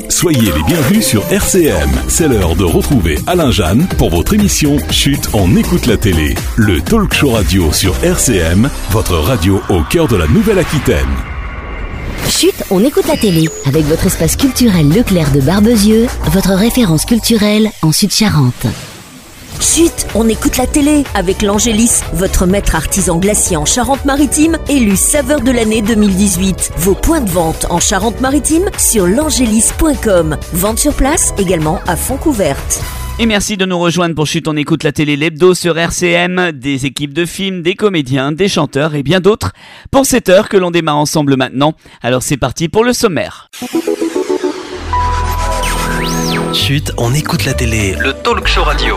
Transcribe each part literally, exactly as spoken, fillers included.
Soyez les bienvenus sur R C M. C'est l'heure de retrouver Alain Jeanne pour votre émission Chut, on écoute la télé. Le talk show radio sur R C M, votre radio au cœur de la Nouvelle-Aquitaine. Chut, on écoute la télé avec votre espace culturel Leclerc de Barbezieux, votre référence culturelle en Sud-Charente. Chut, on écoute la télé avec l'Angélis, votre maître artisan glacier en Charente-Maritime, élu saveur de l'année deux mille dix-huit. Vos points de vente en Charente-Maritime sur l'angélis point com. Vente sur place également à Fontcouverte. Et merci de nous rejoindre pour Chut, on écoute la télé, l'hebdo sur R C M, des équipes de films, des comédiens, des chanteurs et bien d'autres pour cette heure que l'on démarre ensemble maintenant. Alors c'est parti pour le sommaire. Chut, on écoute la télé, le talk show radio.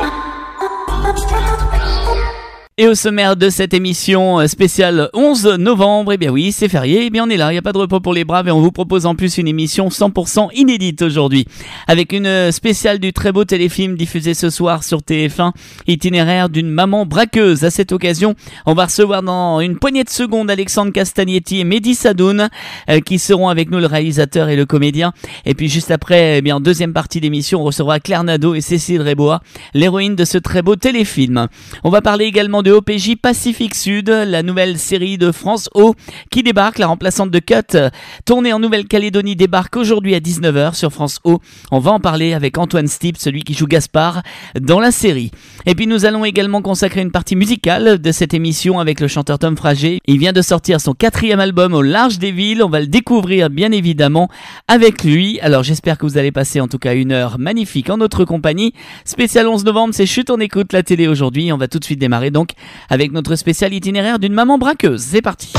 Et au sommaire de cette émission spéciale onze novembre, eh bien oui, c'est férié, eh bien on est là, il n'y a pas de repos pour les braves et on vous propose en plus une émission cent pour cent inédite aujourd'hui. Avec une spéciale du très beau téléfilm diffusé ce soir sur T F un, itinéraire d'une maman braqueuse. À cette occasion, on va recevoir dans une poignée de secondes Alexandre Castagnetti et Mehdi Sadoun euh, qui seront avec nous, le réalisateur et le comédien. Et puis juste après, eh bien en deuxième partie d'émission, on recevra Claire Nadeau et Cécile Rébois, l'héroïne de ce très beau téléfilm. On va parler également de O P J Pacifique Sud, la nouvelle série de France O qui débarque, la remplaçante de Cut, tournée en Nouvelle-Calédonie, débarque aujourd'hui à dix-neuf heures sur France O. On va en parler avec Antoine Stipp, celui qui joue Gaspard dans la série. Et puis nous allons également consacrer une partie musicale de cette émission avec le chanteur Tom Frager. Il vient de sortir son quatrième album Au large des villes, on va le découvrir bien évidemment avec lui. Alors j'espère que vous allez passer en tout cas une heure magnifique en notre compagnie. Spécial onze novembre, c'est Chut, on écoute la télé aujourd'hui. On va tout de suite démarrer donc avec notre spécial itinéraire d'une maman braqueuse. C'est parti.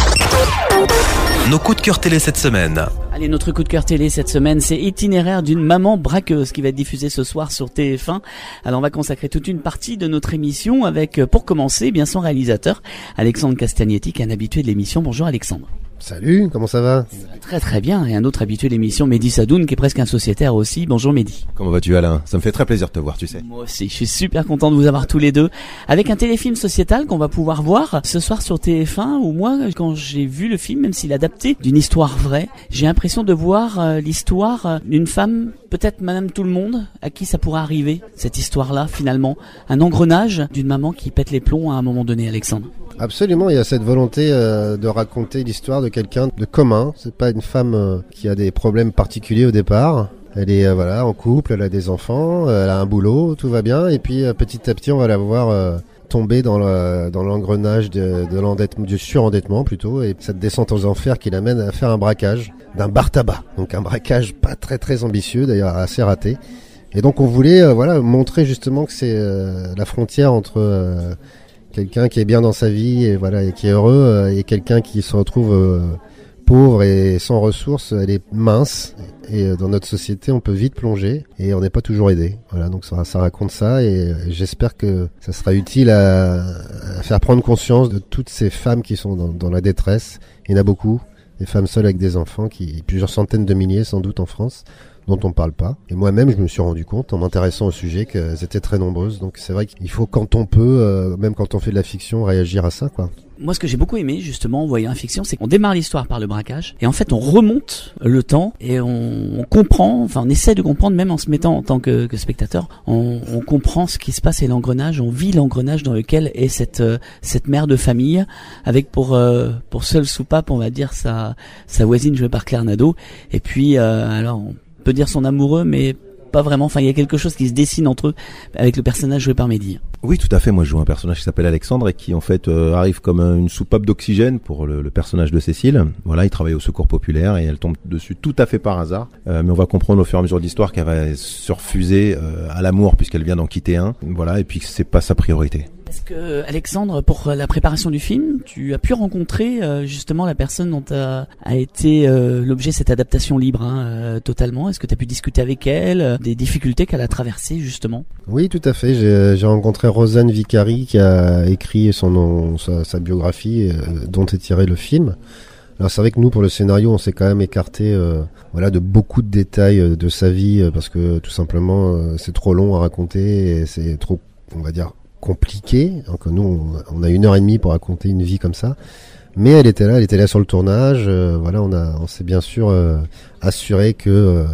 Nos coups de cœur télé cette semaine. Allez, notre coup de cœur télé cette semaine, c'est Itinéraire d'une maman braqueuse qui va être diffusé ce soir sur T F un. Alors on va consacrer toute une partie de notre émission avec, pour commencer, bien son réalisateur, Alexandre Castagnetti, qui est un habitué de l'émission. Bonjour Alexandre. Salut, comment ça va ? Très très bien, et un autre habitué de l'émission, Mehdi Sadoun, qui est presque un sociétaire aussi. Bonjour Mehdi. Comment vas-tu Alain ? Ça me fait très plaisir de te voir, tu sais. Moi aussi, je suis super content de vous avoir tous les deux, avec un téléfilm sociétal qu'on va pouvoir voir ce soir sur T F un, où moi, quand j'ai vu le film, même s'il est adapté d'une histoire vraie, j'ai l'impression de voir euh, l'histoire d'une femme, peut-être Madame Tout-le-Monde, à qui ça pourrait arriver, cette histoire-là, finalement. Un engrenage d'une maman qui pète les plombs à un moment donné, Alexandre. Absolument, il y a cette volonté euh, de raconter l'histoire de quelqu'un de commun. C'est pas une femme euh, qui a des problèmes particuliers au départ. Elle est euh, voilà en couple, elle a des enfants, euh, elle a un boulot, tout va bien. Et puis euh, petit à petit, on va la voir euh, tomber dans le dans l'engrenage de, de l'endettement, du surendettement plutôt, et cette descente aux enfers qui l'amène à faire un braquage d'un bar tabac. Donc un braquage pas très très ambitieux, d'ailleurs assez raté. Et donc on voulait euh, voilà montrer justement que c'est euh, la frontière entre euh, quelqu'un qui est bien dans sa vie et voilà et qui est heureux euh, et quelqu'un qui se retrouve euh, pauvre et sans ressources, elle est mince et euh, dans notre société on peut vite plonger et on n'est pas toujours aidé. Voilà, donc ça, ça raconte ça et euh, j'espère que ça sera utile à, à faire prendre conscience de toutes ces femmes qui sont dans, dans la détresse. Il y en a beaucoup, des femmes seules avec des enfants, qui plusieurs centaines de milliers sans doute en France, dont on parle pas. Et moi-même, je me suis rendu compte, en m'intéressant au sujet, qu'elles étaient très nombreuses. Donc c'est vrai qu'il faut, quand on peut, euh, même quand on fait de la fiction, réagir à ça, quoi. Moi, ce que j'ai beaucoup aimé, justement, en voyant la fiction, c'est qu'on démarre l'histoire par le braquage, et en fait, on remonte le temps, et on, on comprend, enfin, on essaie de comprendre, même en se mettant en tant que, que spectateur, on, on comprend ce qui se passe et l'engrenage, on vit l'engrenage dans lequel est cette, euh, cette mère de famille, avec pour, euh, pour seule soupape, on va dire, sa, sa voisine jouée par Claire Nadeau, et puis, euh, alors, on peut dire son amoureux, mais pas vraiment. Enfin, il y a quelque chose qui se dessine entre eux avec le personnage joué par Mehdi. Oui, tout à fait. Moi, je joue un personnage qui s'appelle Alexandre et qui, en fait, euh, arrive comme une soupape d'oxygène pour le, le personnage de Cécile. Voilà, il travaille au Secours Populaire et elle tombe dessus tout à fait par hasard. Euh, mais on va comprendre au fur et à mesure de l'histoire qu'elle va se refuser euh, à l'amour puisqu'elle vient d'en quitter un. Voilà, et puis que c'est pas sa priorité. Est-ce que, Alexandre, pour la préparation du film, tu as pu rencontrer euh, justement la personne dont a, a été euh, l'objet de cette adaptation libre, hein, euh, totalement? Est-ce que tu as pu discuter avec elle euh, des difficultés qu'elle a traversées justement? Oui, tout à fait. J'ai, j'ai rencontré Rosanne Vicari qui a écrit son nom, sa, sa biographie euh, dont est tiré le film. Alors c'est vrai que nous, pour le scénario, on s'est quand même écarté euh, voilà, de beaucoup de détails euh, de sa vie euh, parce que tout simplement euh, c'est trop long à raconter et c'est trop, on va dire, compliqué. Donc nous, on, on a une heure et demie pour raconter une vie comme ça. Mais elle était là, elle était là sur le tournage. Euh, voilà, on a, on s'est bien sûr euh, assuré que euh,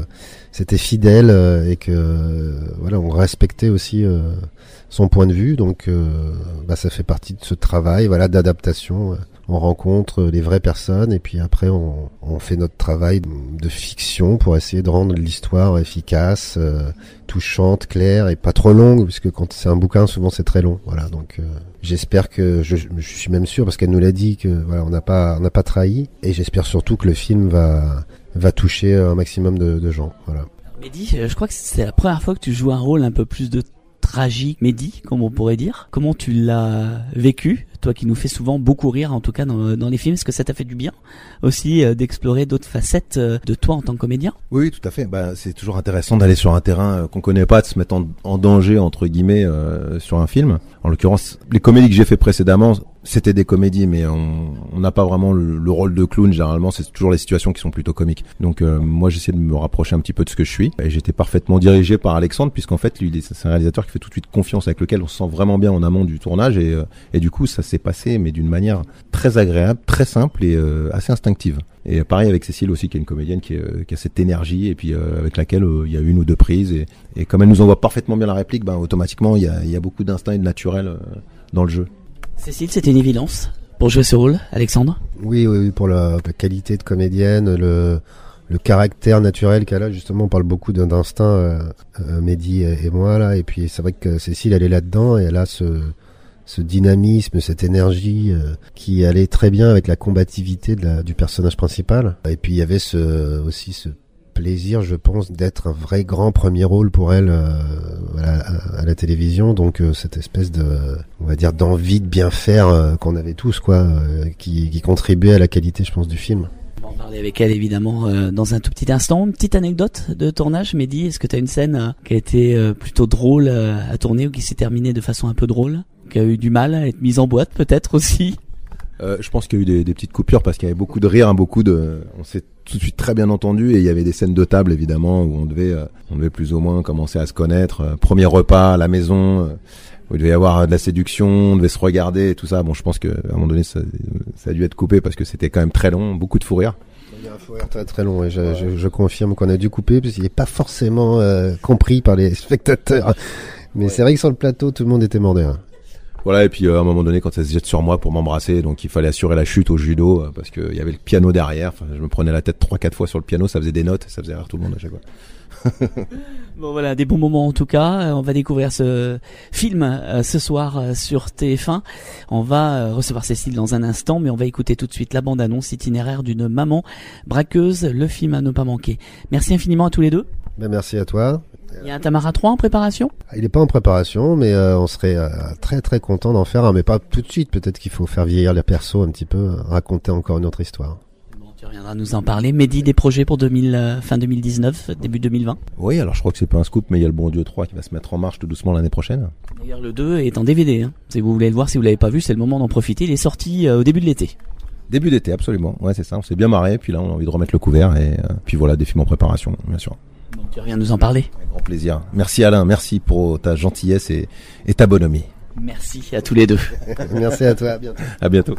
c'était fidèle euh, et que euh, voilà, on respectait aussi euh, son point de vue. Donc, euh, bah, ça fait partie de ce travail, voilà, d'adaptation. On rencontre les vraies personnes et puis après on, on fait notre travail de fiction pour essayer de rendre l'histoire efficace, euh, touchante, claire et pas trop longue, puisque quand c'est un bouquin souvent c'est très long. Voilà, donc euh, j'espère que je, je suis même sûr parce qu'elle nous l'a dit que voilà, on n'a pas on n'a pas trahi, et j'espère surtout que le film va va toucher un maximum de, de gens. Voilà. Mehdi, je crois que c'est la première fois que tu joues un rôle un peu plus de tragique, Mehdi, comme on pourrait dire. Comment tu l'as vécu, toi qui nous fais souvent beaucoup rire, en tout cas dans, dans les films? Est-ce que ça t'a fait du bien aussi euh, d'explorer d'autres facettes euh, de toi en tant que comédien? Oui, tout à fait. Bah, c'est toujours intéressant d'aller sur un terrain euh, qu'on connaît pas, de se mettre en, en danger entre guillemets euh, sur un film. En l'occurrence, les comédies que j'ai fait précédemment, c'était des comédies, mais on n'a pas vraiment le, le rôle de clown. Généralement, c'est toujours les situations qui sont plutôt comiques. Donc, euh, moi, j'essaie de me rapprocher un petit peu de ce que je suis. Et j'étais parfaitement dirigé par Alexandre, puisqu'en fait, lui, c'est un réalisateur qui fait tout de suite confiance, avec lequel on se sent vraiment bien en amont du tournage. Et, euh, et du coup, ça s'est passé, mais d'une manière très agréable, très simple et euh, assez instinctive. Et pareil avec Cécile aussi, qui est une comédienne qui, est, qui a cette énergie et puis euh, avec laquelle euh, il y a une ou deux prises. Et, et comme elle nous envoie parfaitement bien la réplique, ben, automatiquement, il y a, il y a beaucoup d'instinct et de naturel euh, dans le jeu. Cécile, c'était une évidence pour jouer ce rôle, Alexandre? Oui, oui, oui, pour la, la qualité de comédienne, le, le caractère naturel qu'elle a, justement, on parle beaucoup d'instinct, euh, euh, Mehdi et moi, là, et puis c'est vrai que Cécile, elle est là-dedans, et elle a ce, ce dynamisme, cette énergie euh, qui allait très bien avec la combativité de la, du personnage principal. Et puis il y avait ce, aussi ce plaisir, je pense, d'être un vrai grand premier rôle pour elle euh, à, la, à la télévision. Donc euh, cette espèce de, on va dire, d'envie de bien faire euh, qu'on avait tous, quoi, euh, qui, qui contribuait à la qualité, je pense, du film. On va en parler avec elle évidemment euh, dans un tout petit instant. Une petite anecdote de tournage, Mehdi, est-ce que tu as une scène euh, qui a été euh, plutôt drôle euh, à tourner ou qui s'est terminée de façon un peu drôle, qui a eu du mal à être mise en boîte peut-être aussi? Euh, je pense qu'il y a eu des, des petites coupures parce qu'il y avait beaucoup de rire, hein, beaucoup de, on s'est tout de suite très bien entendu, et il y avait des scènes de table évidemment où on devait, euh, on devait plus ou moins commencer à se connaître. Euh, premier repas à la maison, euh, où il devait y avoir de la séduction, on devait se regarder et tout ça. Bon, je pense qu'à un moment donné ça, ça a dû être coupé parce que c'était quand même très long, beaucoup de fou rire. Il y a un fou rire très très long, et je, ouais. je, je confirme qu'on a dû couper parce qu'il n'est pas forcément euh, compris par les spectateurs. Mais ouais. C'est vrai que sur le plateau, tout le monde était mort de rire. Voilà, et puis euh, à un moment donné, quand ça se jette sur moi pour m'embrasser, donc il fallait assurer la chute au judo, euh, parce qu'il y avait le piano derrière. Enfin, je me prenais la tête trois quatre fois sur le piano, ça faisait des notes, ça faisait rire tout le monde à chaque fois. Bon voilà, des bons moments en tout cas. On va découvrir ce film euh, ce soir euh, sur T F un. On va euh, recevoir Cécile dans un instant, mais on va écouter tout de suite la bande-annonce itinéraire d'une maman braqueuse, le film à ne pas manquer. Merci infiniment à tous les deux. Ben, merci à toi. Il y a un Tamara trois en préparation? Il n'est pas en préparation, mais euh, on serait euh, très très content d'en faire un, mais pas tout de suite. Peut-être qu'il faut faire vieillir les persos un petit peu, euh, raconter encore une autre histoire. Bon, tu reviendras nous en parler. Mehdi, des projets pour deux mille, euh, fin deux mille dix-neuf, début deux mille vingt? Oui, alors je crois que c'est pas un scoop, mais il y a le Bon Dieu trois qui va se mettre en marche tout doucement l'année prochaine. D'ailleurs, le deux est en D V D. Hein. Si vous voulez le voir, si vous l'avez pas vu, c'est le moment d'en profiter. Il est sorti euh, au début de l'été. Début d'été, absolument. Ouais, c'est ça. On s'est bien marré, puis là, on a envie de remettre le couvert, et euh, puis voilà, des films en préparation, bien sûr. Bon, tu reviens nous en parler. Avec grand plaisir. Merci Alain, merci pour ta gentillesse et, et ta bonhomie. Merci à tous les deux. Merci à toi, à bientôt. À bientôt.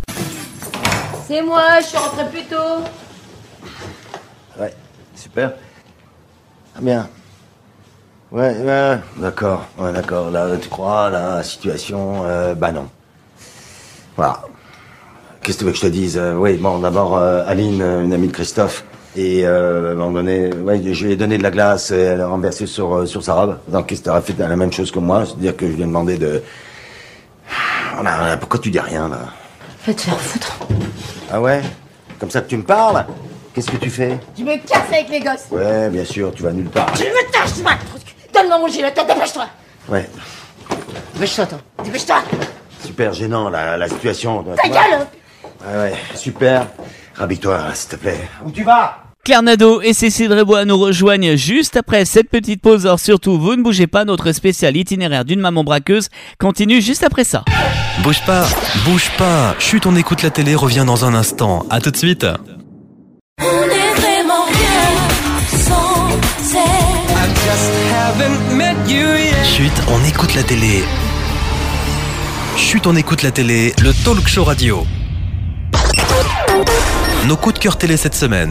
C'est moi, je suis rentré plus tôt. Ouais, super. Ah bien. Ouais, ouais, d'accord, ouais, d'accord. Là, tu crois, là, la situation, euh, bah non. Voilà. Qu'est-ce que tu veux que je te dise? euh, Oui, bon, d'abord, euh, Aline, une amie de Christophe. Et euh, à un moment donné, ouais, je lui ai donné de la glace et elle a renversé sur, euh, sur sa robe. Donc Christophe a fait la même chose que moi, c'est-à-dire que je lui ai demandé de... Voilà, pourquoi tu dis rien, là? Va te faire foutre. Ah ouais? Comme ça que tu me parles? Qu'est-ce que tu fais? Je me casse avec les gosses. Ouais, bien sûr, tu vas nulle part. Je me tâche, tu vas. Donne-moi mon gilet, dépêche-toi. Ouais. Dépêche-toi, toi. Dépêche-toi. Super gênant, la, la situation. Ta gueule! Ouais, ouais, super. Rhabille-toi, s'il te plaît. Où tu vas? Claire Nadeau et Cécile Rébois nous rejoignent juste après cette petite pause. Alors surtout, vous ne bougez pas, notre spécial itinéraire d'une maman braqueuse continue juste après ça. Bouge pas, bouge pas. Chut, on écoute la télé, revient dans un instant. À tout de suite. On est vraiment rien sans elle. Chut, on écoute la télé. Chut, on écoute la télé, le talk show radio. Nos coups de cœur télé cette semaine.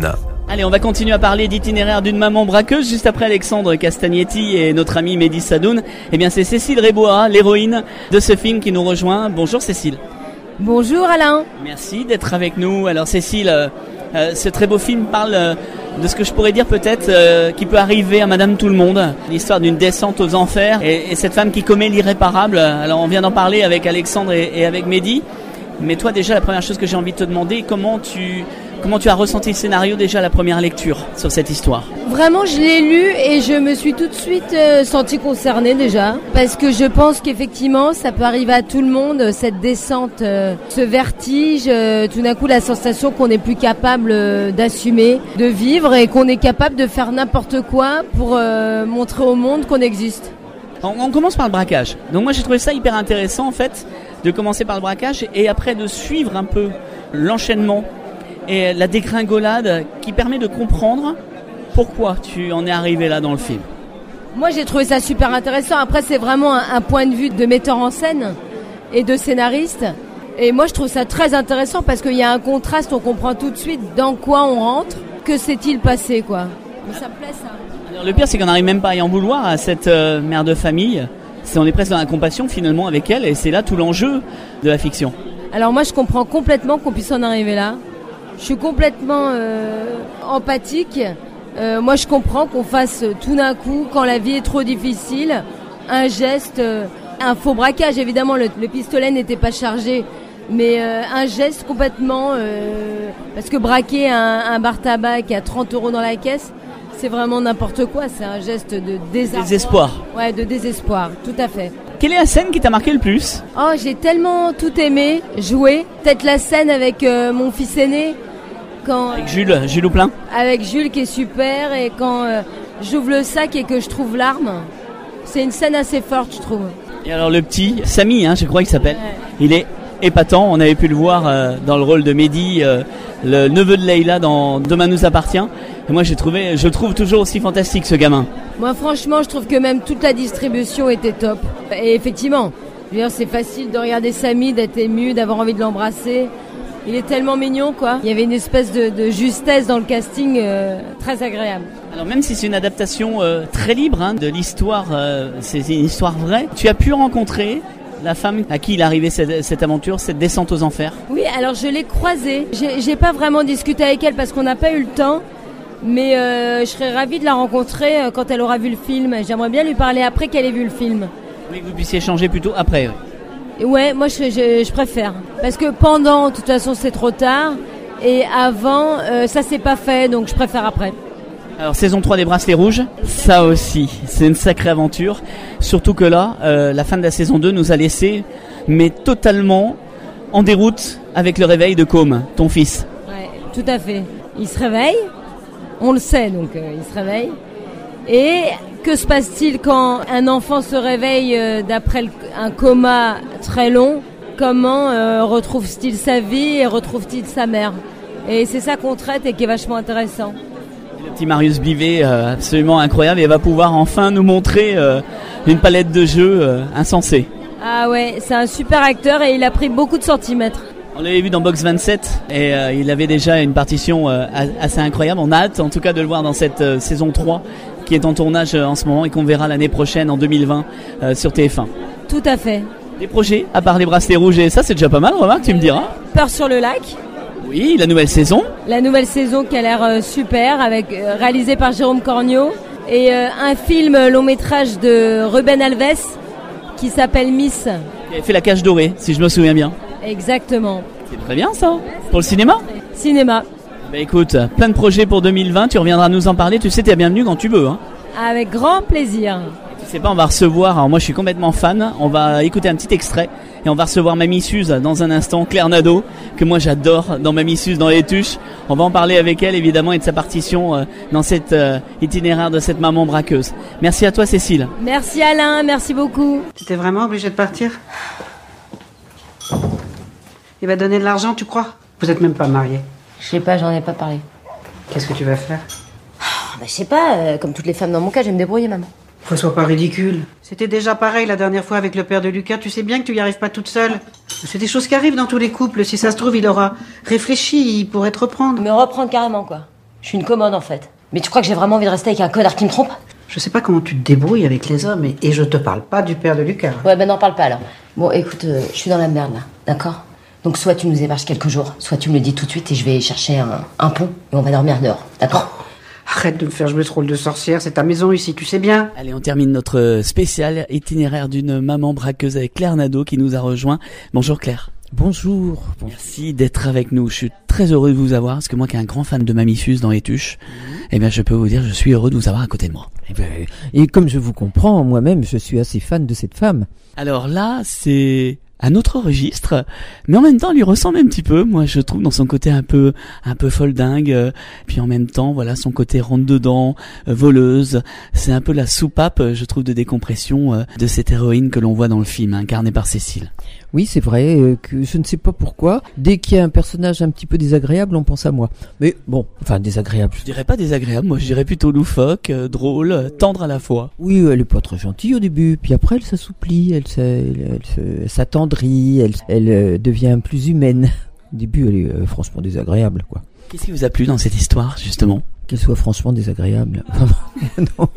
Allez, on va continuer à parler d'itinéraire d'une maman braqueuse juste après Alexandre Castagnetti et notre ami Mehdi Sadoun. Eh bien, c'est Cécile Rébois, l'héroïne de ce film qui nous rejoint. Bonjour Cécile. Bonjour Alain. Merci d'être avec nous. Alors Cécile, euh, euh, ce très beau film parle euh, de ce que je pourrais dire peut-être euh, qui peut arriver à Madame Tout-le-Monde. L'histoire d'une descente aux enfers et, et cette femme qui commet l'irréparable. Alors on vient d'en parler avec Alexandre et, et avec Mehdi. Mais toi déjà, la première chose que j'ai envie de te demander, comment tu... Comment tu as ressenti le scénario déjà à la première lecture sur cette histoire? Vraiment, je l'ai lu et je me suis tout de suite euh, sentie concernée déjà. Parce que je pense qu'effectivement, ça peut arriver à tout le monde, cette descente, euh, ce vertige, euh, tout d'un coup la sensation qu'on n'est plus capable euh, d'assumer, de vivre et qu'on est capable de faire n'importe quoi pour euh, montrer au monde qu'on existe. On, on commence par le braquage. Donc moi j'ai trouvé ça hyper intéressant en fait, de commencer par le braquage et après de suivre un peu l'enchaînement et la dégringolade qui permet de comprendre pourquoi tu en es arrivé là dans le film. Moi j'ai trouvé ça super intéressant. Après c'est vraiment un, un point de vue de metteur en scène et de scénariste. Et moi je trouve ça très intéressant parce qu'il y a un contraste, on comprend tout de suite dans quoi on rentre, que s'est-il passé quoi. Mais ça me plaît ça. Alors, le pire c'est qu'on n'arrive même pas à y en vouloir à cette euh, mère de famille. C'est, on est presque dans la compassion finalement avec elle et c'est là tout l'enjeu de la fiction. Alors moi je comprends complètement qu'on puisse en arriver là. Je suis complètement euh, empathique. Euh, moi, je comprends qu'on fasse euh, tout d'un coup, quand la vie est trop difficile, un geste, euh, un faux braquage. Évidemment, le, le pistolet n'était pas chargé, mais euh, un geste complètement... Euh, parce que braquer un, un bar tabac qui a trente euros dans la caisse, c'est vraiment n'importe quoi. C'est un geste de désarroi. Désespoir. Ouais, de désespoir, tout à fait. Quelle est la scène qui t'a marqué le plus? Oh, j'ai tellement tout aimé, jouer. Peut-être la scène avec euh, mon fils aîné. Quand, avec Jules, Jules Houplin. Avec Jules qui est super et quand euh, j'ouvre le sac et que je trouve l'arme, c'est une scène assez forte je trouve. Et alors le petit, Samy hein, je crois qu'il s'appelle, ouais. Il est épatant, on avait pu le voir euh, dans le rôle de Mehdi, euh, le neveu de Leïla dans Demain nous appartient. Et moi j'ai trouvé, je trouve toujours aussi fantastique ce gamin. Moi franchement je trouve que même toute la distribution était top. Et effectivement, je veux dire, c'est facile de regarder Samy, d'être ému, d'avoir envie de l'embrasser. Il est tellement mignon quoi. Il y avait une espèce de, de justesse dans le casting euh, très agréable. Alors même si c'est une adaptation euh, très libre hein, de l'histoire, euh, c'est une histoire vraie, tu as pu rencontrer la femme à qui il est arrivé cette, cette aventure, cette descente aux enfers? Oui, alors je l'ai croisée. J'ai, j'ai pas vraiment discuté avec elle parce qu'on n'a pas eu le temps. Mais euh, je serais ravie de la rencontrer euh, quand elle aura vu le film. J'aimerais bien lui parler après qu'elle ait vu le film. Oui, que vous puissiez échanger plutôt après. Oui. Ouais, moi je, je, je préfère. Parce que pendant, de toute façon, c'est trop tard. Et avant, euh, ça s'est pas fait, donc je préfère après. Alors, saison trois des Bracelets Rouges, ça aussi, c'est une sacrée aventure. Surtout que là, euh, la fin de la saison deux nous a laissé, mais totalement en déroute avec le réveil de Côme, ton fils. Ouais, tout à fait. Il se réveille, on le sait, donc euh, il se réveille. Et que se passe-t-il quand un enfant se réveille euh, d'après le, un coma très long? Comment euh, retrouve-t-il sa vie et retrouve-t-il sa mère? Et c'est ça qu'on traite et qui est vachement intéressant. Le petit Marius Bivet, euh, absolument incroyable, et va pouvoir enfin nous montrer euh, une palette de jeux euh, insensée. Ah ouais, c'est un super acteur et il a pris beaucoup de centimètres. On l'avait vu dans Box vingt-sept et euh, il avait déjà une partition euh, assez incroyable. On a hâte en tout cas de le voir dans cette euh, saison trois qui est en tournage euh, en ce moment et qu'on verra l'année prochaine en deux mille vingt euh, sur T F un. Tout à fait. Des projets, à part les Bracelets Rouges et ça, c'est déjà pas mal, remarque, tu me diras. Peur sur le lac. Oui, la nouvelle saison. La nouvelle saison qui a l'air euh, super, avec euh, réalisée par Jérôme Cornio. Et euh, un film long métrage de Ruben Alves qui s'appelle Miss. Qui avait fait La Cage Dorée, si je me souviens bien. Exactement. C'est très bien ça. Pour le cinéma. Cinéma. Bah écoute, plein de projets pour deux mille vingt, tu reviendras nous en parler. Tu sais, t'es bienvenue quand tu veux. Hein. Avec grand plaisir. Tu sais pas, on va recevoir, alors moi je suis complètement fan, on va écouter un petit extrait et on va recevoir Mamie Suze dans un instant, Claire Nadeau, que moi j'adore dans Mamie Suze dans les tuches. On va en parler avec elle évidemment et de sa partition euh, dans cet euh, itinéraire de cette maman braqueuse. Merci à toi Cécile. Merci Alain, merci beaucoup. Tu étais vraiment obligé de partir? Il va donner de l'argent, tu crois? Vous êtes même pas mariés. Je sais pas, j'en ai pas parlé. Qu'est-ce que tu vas faire? Bah je sais pas, euh, comme toutes les femmes dans mon cas, je vais me débrouiller maman. Faut sois pas ridicule. C'était déjà pareil la dernière fois avec le père de Lucas. Tu sais bien que tu y arrives pas toute seule. C'est des choses qui arrivent dans tous les couples. Si ça se trouve, il aura réfléchi, il pourrait te reprendre. Me reprendre carrément quoi. Je suis une commode en fait. Mais tu crois que j'ai vraiment envie de rester avec un connard qui me trompe? Je sais pas comment tu te débrouilles avec les hommes et, et je te parle pas du père de Lucas. Ouais, ben n'en parle pas alors. Bon, écoute, euh, je suis dans la merde là, d'accord? Donc soit tu nous héberges quelques jours, soit tu me le dis tout de suite et je vais chercher un, un pont et on va dormir dehors, d'accord? Oh, arrête de me faire jouer ce rôle de sorcière, c'est ta maison ici, tu sais bien. Allez, on termine notre spécial itinéraire d'une maman braqueuse avec Claire Nadeau qui nous a rejoint. Bonjour Claire. Bonjour. Merci d'être avec nous. Je suis très heureux de vous avoir parce que moi qui est un grand fan de Mamie Suze dans les Tuches, mmh. eh bien je peux vous dire je suis heureux de vous avoir à côté de moi. Et, ben, et comme je vous comprends, moi-même je suis assez fan de cette femme. Alors là, c'est un autre registre, mais en même temps, elle lui ressemble un petit peu. Moi, je trouve dans son côté un peu, un peu folle dingue, euh, puis en même temps, voilà, son côté rentre dedans, euh, voleuse. C'est un peu la soupape, je trouve, de décompression euh, de cette héroïne que l'on voit dans le film, incarnée par Cécile. Oui, c'est vrai euh, que je ne sais pas pourquoi. Dès qu'il y a un personnage un petit peu désagréable, on pense à moi. Mais bon, enfin désagréable. Je dirais pas désagréable, moi je dirais plutôt loufoque, euh, drôle, euh, tendre à la fois. Oui, elle est pas très gentille au début, puis après elle s'assouplit, elle, elle, elle, elle s'attendrit, elle, elle euh, devient plus humaine. Au début, elle est euh, franchement désagréable, quoi. Qu'est-ce qui vous a plu dans cette histoire, justement ? Qu'elle soit franchement désagréable. non.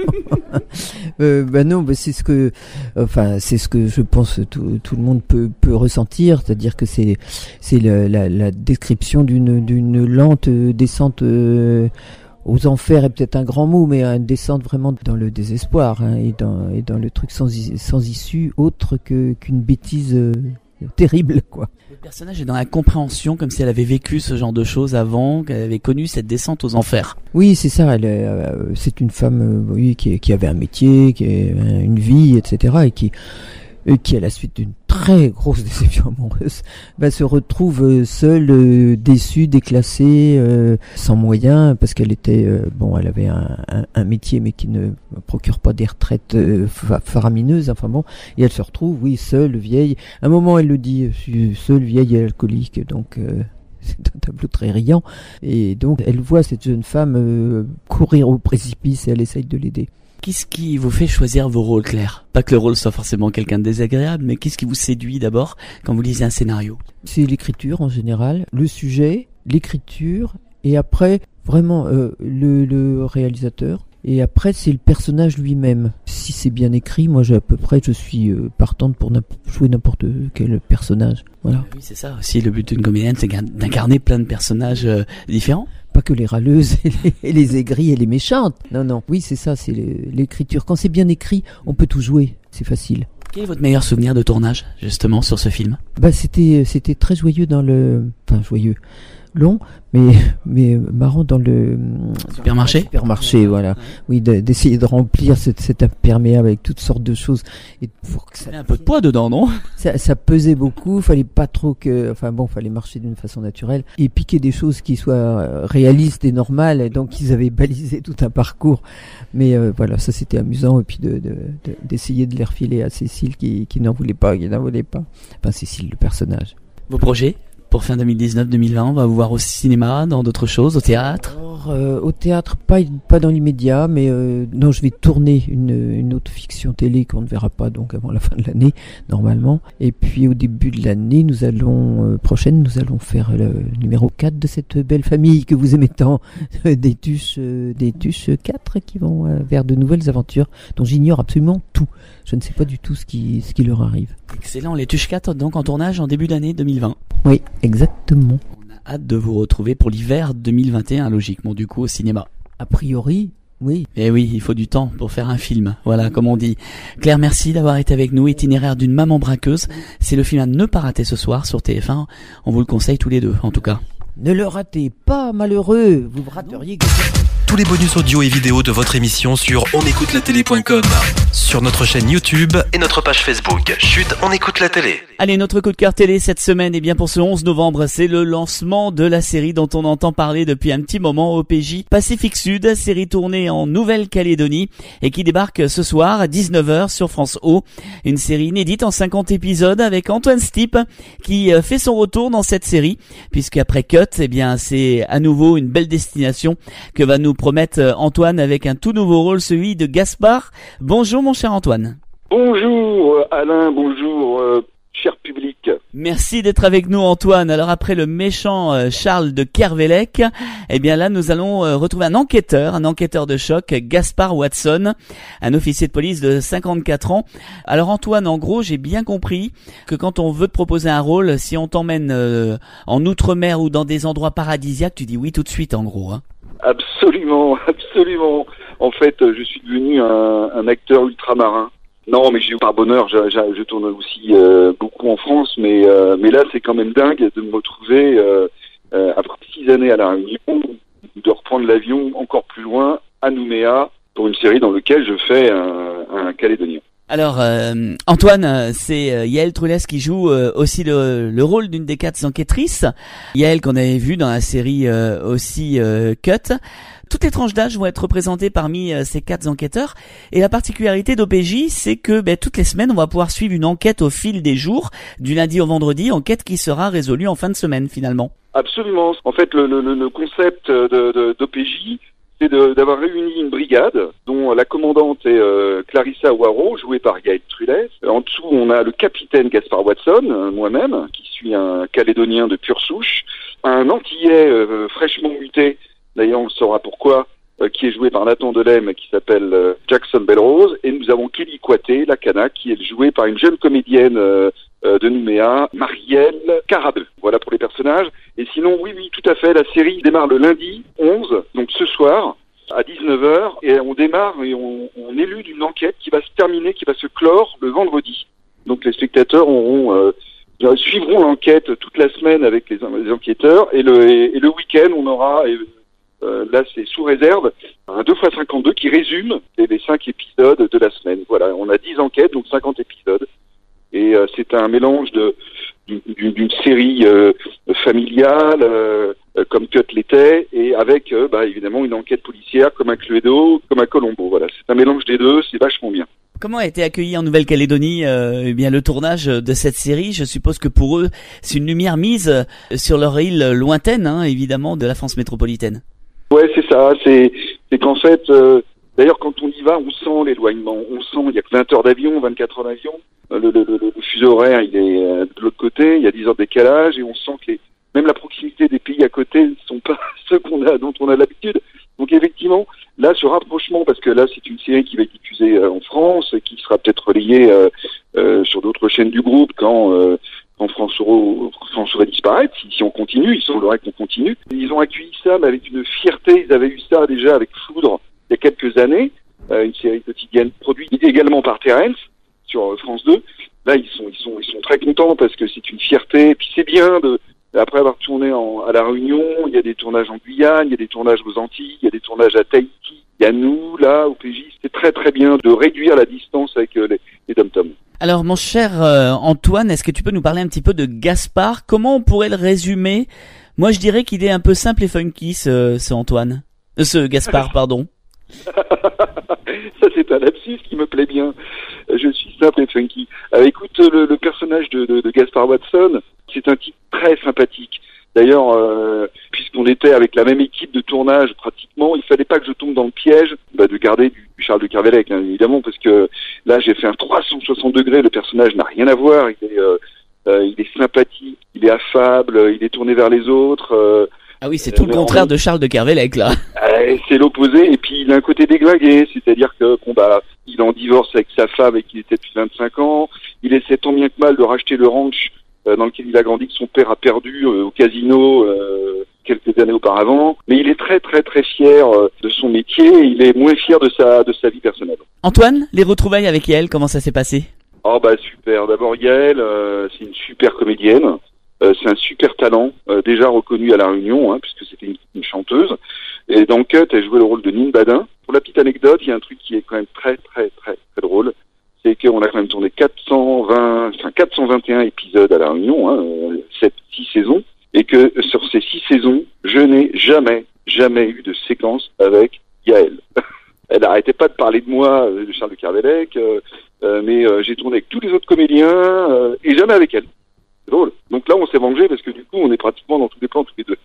euh, bah non, bah c'est ce que, enfin, c'est ce que je pense tout, tout le monde peut, peut ressentir, c'est-à-dire que c'est, c'est la, la, la description d'une, d'une lente descente euh, aux enfers est peut-être un grand mot, mais une descente vraiment dans le désespoir hein, et dans, et dans le truc sans, sans issue autre que qu'une bêtise. Euh, terrible quoi. Le personnage est dans la compréhension comme si elle avait vécu ce genre de choses avant, qu'elle avait connu cette descente aux enfers. Oui, c'est ça, elle est, euh, c'est une femme euh, oui, qui, qui avait un métier, qui avait une vie, et cetera et qui et qui à la suite d'une très grosse déception amoureuse bah, se retrouve euh, seule, euh, déçue, déclassée, euh, sans moyens parce qu'elle était euh, bon, elle avait un, un, un métier mais qui ne procure pas des retraites euh, faramineuses. Enfin bon, et elle se retrouve, oui, seule, vieille. À un moment, elle le dit, je suis seule, vieille et alcoolique, donc. Euh, C'est un tableau très riant. Et donc, elle voit cette jeune femme euh, courir au précipice et elle essaye de l'aider. Qu'est-ce qui vous fait choisir vos rôles, Claire ? Pas que le rôle soit forcément quelqu'un de désagréable, mais qu'est-ce qui vous séduit d'abord quand vous lisez un scénario ? C'est l'écriture en général, le sujet, l'écriture, et après, vraiment, euh, le, le réalisateur. Et après, c'est le personnage lui-même. Si c'est bien écrit, moi, j'ai à peu près, je suis euh, partante pour n'importe, jouer n'importe quel personnage. Voilà. Oui, c'est ça aussi. Le but d'une comédienne, c'est d'incarner plein de personnages euh, différents. Pas que les râleuses et les, et les aigries et les méchantes. Non, non. Oui, c'est ça, c'est l'écriture. Quand c'est bien écrit, on peut tout jouer. C'est facile. Quel est votre meilleur souvenir de tournage, justement, sur ce film ? Bah, c'était, c'était très joyeux dans le, enfin, joyeux. Long, mais mais marrant dans le supermarché. Supermarché, voilà. Oui, de, d'essayer de remplir cet, cet imperméable avec toutes sortes de choses et pour que ça. Il y a un peu de poids dedans, non ? Ça, ça pesait beaucoup. Fallait pas trop que, enfin bon, fallait marcher d'une façon naturelle et piquer des choses qui soient réalistes et normales. Donc ils avaient balisé tout un parcours. Mais euh, voilà, ça c'était amusant et puis de, de, de d'essayer de les refiler à Cécile qui qui n'en voulait pas, qui n'en voulait pas. Enfin Cécile, le personnage. Vos projets ? Pour fin deux mille dix-neuf deux mille vingt, on va vous voir au cinéma, dans d'autres choses, au théâtre. Alors, euh, au théâtre, pas pas dans l'immédiat, mais euh, non, je vais tourner une une autre fiction télé qu'on ne verra pas donc avant la fin de l'année normalement. Et puis au début de l'année, nous allons euh, prochaine, nous allons faire le numéro quatre de cette belle famille que vous aimez tant, des Tuches, euh, des Tuches quatre qui vont euh, vers de nouvelles aventures dont j'ignore absolument tout. Je ne sais pas du tout ce qui ce qui leur arrive. Excellent, les Tuches quatre donc en tournage en début d'année deux mille vingt. Oui, exactement. On a hâte de vous retrouver pour l'hiver deux mille vingt et un, logiquement, du coup, au cinéma. A priori, oui. Eh oui, il faut du temps pour faire un film, voilà, comme on dit. Claire, merci d'avoir été avec nous. Itinéraire d'une maman braqueuse, c'est le film à ne pas rater ce soir sur T F un. On vous le conseille tous les deux, en tout cas. Ne le ratez pas, malheureux. Vous rateriez que... Tous les bonus audio et vidéo de votre émission sur on écoute la télé point com, sur notre chaîne YouTube et notre page Facebook. Chut, on écoute la télé. Allez, notre coup de cœur télé cette semaine, et eh bien pour ce onze novembre, c'est le lancement de la série dont on entend parler depuis un petit moment, O P J Pacifique Sud, série tournée en Nouvelle-Calédonie et qui débarque ce soir à dix-neuf heures sur France O. Une série inédite en cinquante épisodes avec Antoine Stipe qui fait son retour dans cette série, puisqu'après Cut, eh bien c'est à nouveau une belle destination que va nous promettre Antoine avec un tout nouveau rôle, celui de Gaspard. Bonjour mon cher Antoine. Bonjour Alain, bonjour euh, cher public. Merci d'être avec nous, Antoine. Alors après le méchant euh, Charles de Kervelec, eh bien là nous allons euh, retrouver un enquêteur, un enquêteur de choc, Gaspard Watson, un officier de police de cinquante-quatre ans. Alors Antoine, en gros, j'ai bien compris que quand on veut te proposer un rôle, si on t'emmène euh, en outre-mer ou dans des endroits paradisiaques, tu dis oui tout de suite, en gros. Hein. Absolument, absolument. En fait, je suis devenu un, un acteur ultramarin. Non, mais j'ai par bonheur, je, je, je tourne aussi euh, beaucoup en France, mais euh, mais là c'est quand même dingue de me retrouver euh, euh, après six années à La Réunion, de reprendre l'avion encore plus loin à Nouméa pour une série dans laquelle je fais un, un Calédonien. Alors euh, Antoine, c'est euh, Yael Trulès qui joue euh, aussi le, le rôle d'une des quatre enquêtrices. Yael qu'on avait vu dans la série euh, aussi euh, Cut. Toutes les tranches d'âge vont être représentées parmi euh, ces quatre enquêteurs. Et la particularité d'O P J, c'est que ben, toutes les semaines, on va pouvoir suivre une enquête au fil des jours, du lundi au vendredi, enquête qui sera résolue en fin de semaine finalement. Absolument. En fait, le, le, le concept de, de, d'O P J, c'est de, d'avoir réuni une brigade dont la commandante est euh, Clarissa Waro, jouée par Yael Trulès. En dessous, on a le capitaine Gaspard Watson, euh, moi-même, qui suis un Calédonien de pure souche, un Antillais euh, fraîchement muté, d'ailleurs on le saura pourquoi, euh, qui est joué par Nathan Delem, qui s'appelle euh, Jackson Belrose, et nous avons Kelly Kouaté, la Canaque, qui est jouée par une jeune comédienne euh, euh, de Nouméa, Marielle Carabeu. Voilà pour les personnages. Et sinon, oui, oui, tout à fait, la série démarre le lundi onze, donc ce soir, à dix-neuf heures, et on démarre et on, on élude une enquête qui va se terminer, qui va se clore le vendredi. Donc les spectateurs auront... Euh, suivront l'enquête toute la semaine avec les, les enquêteurs, et le, et, et le week-end, on aura... Et, Euh, là, c'est sous réserve, un deux fois cinquante-deux qui résume les, les cinq épisodes de la semaine. Voilà, on a dix enquêtes, donc cinquante épisodes. Et euh, c'est un mélange de d'une, d'une série euh, familiale, euh, euh, comme Cut l'était, et avec, euh, bah, évidemment, une enquête policière comme un Cluedo, comme un Colombo. Voilà, c'est un mélange des deux, c'est vachement bien. Comment a été accueilli en Nouvelle-Calédonie euh, eh bien le tournage de cette série? Je suppose que pour eux, c'est une lumière mise sur leur île lointaine, hein, évidemment, de la France métropolitaine. Ouais, c'est ça. C'est, c'est qu'en fait, euh, d'ailleurs, quand on y va, on sent l'éloignement. On sent, il y a que vingt heures d'avion, vingt-quatre heures d'avion. Euh, le, le, le, le fuseau horaire, il est euh, de l'autre côté. Il y a dix heures de décalage, et on sent que les, même la proximité des pays à côté ne sont pas ceux qu'on a, dont on a l'habitude. Donc effectivement, là, ce rapprochement, parce que là, c'est une série qui va être diffusée euh, en France, et qui sera peut-être relayée euh, euh, sur d'autres chaînes du groupe quand. Euh, quand France Euro, France va disparaître, si, si on continue, il semblerait qu'on continue. Ils ont accueilli ça, mais avec une fierté. Ils avaient eu ça déjà avec Foudre il y a quelques années, euh, une série quotidienne produite également par Terence sur euh, France deux. Là, ils sont, ils sont, ils sont très contents parce que c'est une fierté. Et puis c'est bien de, après avoir tourné en, à La Réunion, il y a des tournages en Guyane, il y a des tournages aux Antilles, il y a des tournages à Tahiti. Il y a nous, là, au P J. C'est très très bien de réduire la distance avec euh, les, les dom-toms. Alors mon cher euh, Antoine, est-ce que tu peux nous parler un petit peu de Gaspard? Comment on pourrait le résumer? Moi je dirais qu'il est un peu simple et funky ce, ce Antoine. Euh, ce Gaspard, pardon. Ça c'est un lapsus qui me plaît bien. Je suis simple et funky. Euh, écoute, le, le personnage de, de, de Gaspard Watson, c'est un type très sympathique. D'ailleurs, euh, puisqu'on était avec la même équipe de tournage pratiquement, il fallait pas que je tombe dans le piège bah, de garder du, du Charles de Kervelec, hein, évidemment, parce que là j'ai fait un trois cent soixante degrés, le personnage n'a rien à voir, il est, euh, euh, il est sympathique, il est affable, il est tourné vers les autres. Euh, ah oui, c'est tout le contraire de Charles de Kervelec, là. Euh, c'est l'opposé, et puis il a un côté déglingué, c'est-à-dire que bon, bah, il est en divorce avec sa femme et qu'il était depuis vingt-cinq ans, il essaie tant bien que mal de racheter le ranch dans lequel il a grandi, que son père a perdu euh, au casino euh, quelques années auparavant. Mais il est très très très fier euh, de son métier, et il est moins fier de sa de sa vie personnelle. Antoine, les retrouvailles avec Yael, comment ça s'est passé? Oh bah super. D'abord Yael, euh, c'est une super comédienne, euh, c'est un super talent, euh, déjà reconnu à La Réunion, hein, puisque c'était une, une chanteuse. Et dans Cut, elle jouait le rôle de Nine Badin. Pour la petite anecdote, il y a un truc qui est quand même très très très très drôle. C'est qu'on a quand même tourné quatre cent vingt, enfin quatre cent vingt et un épisodes à La Réunion, hein, sept, six saisons, et que sur ces six saisons, je n'ai jamais, jamais eu de séquence avec Yael. Elle n'arrêtait pas de parler de moi, de Charles de Kervelec, euh, euh, mais euh, j'ai tourné avec tous les autres comédiens, euh, et jamais avec elle. C'est drôle. Donc là, on s'est vengé parce que du coup, on est pratiquement dans tous les plans tous les deux.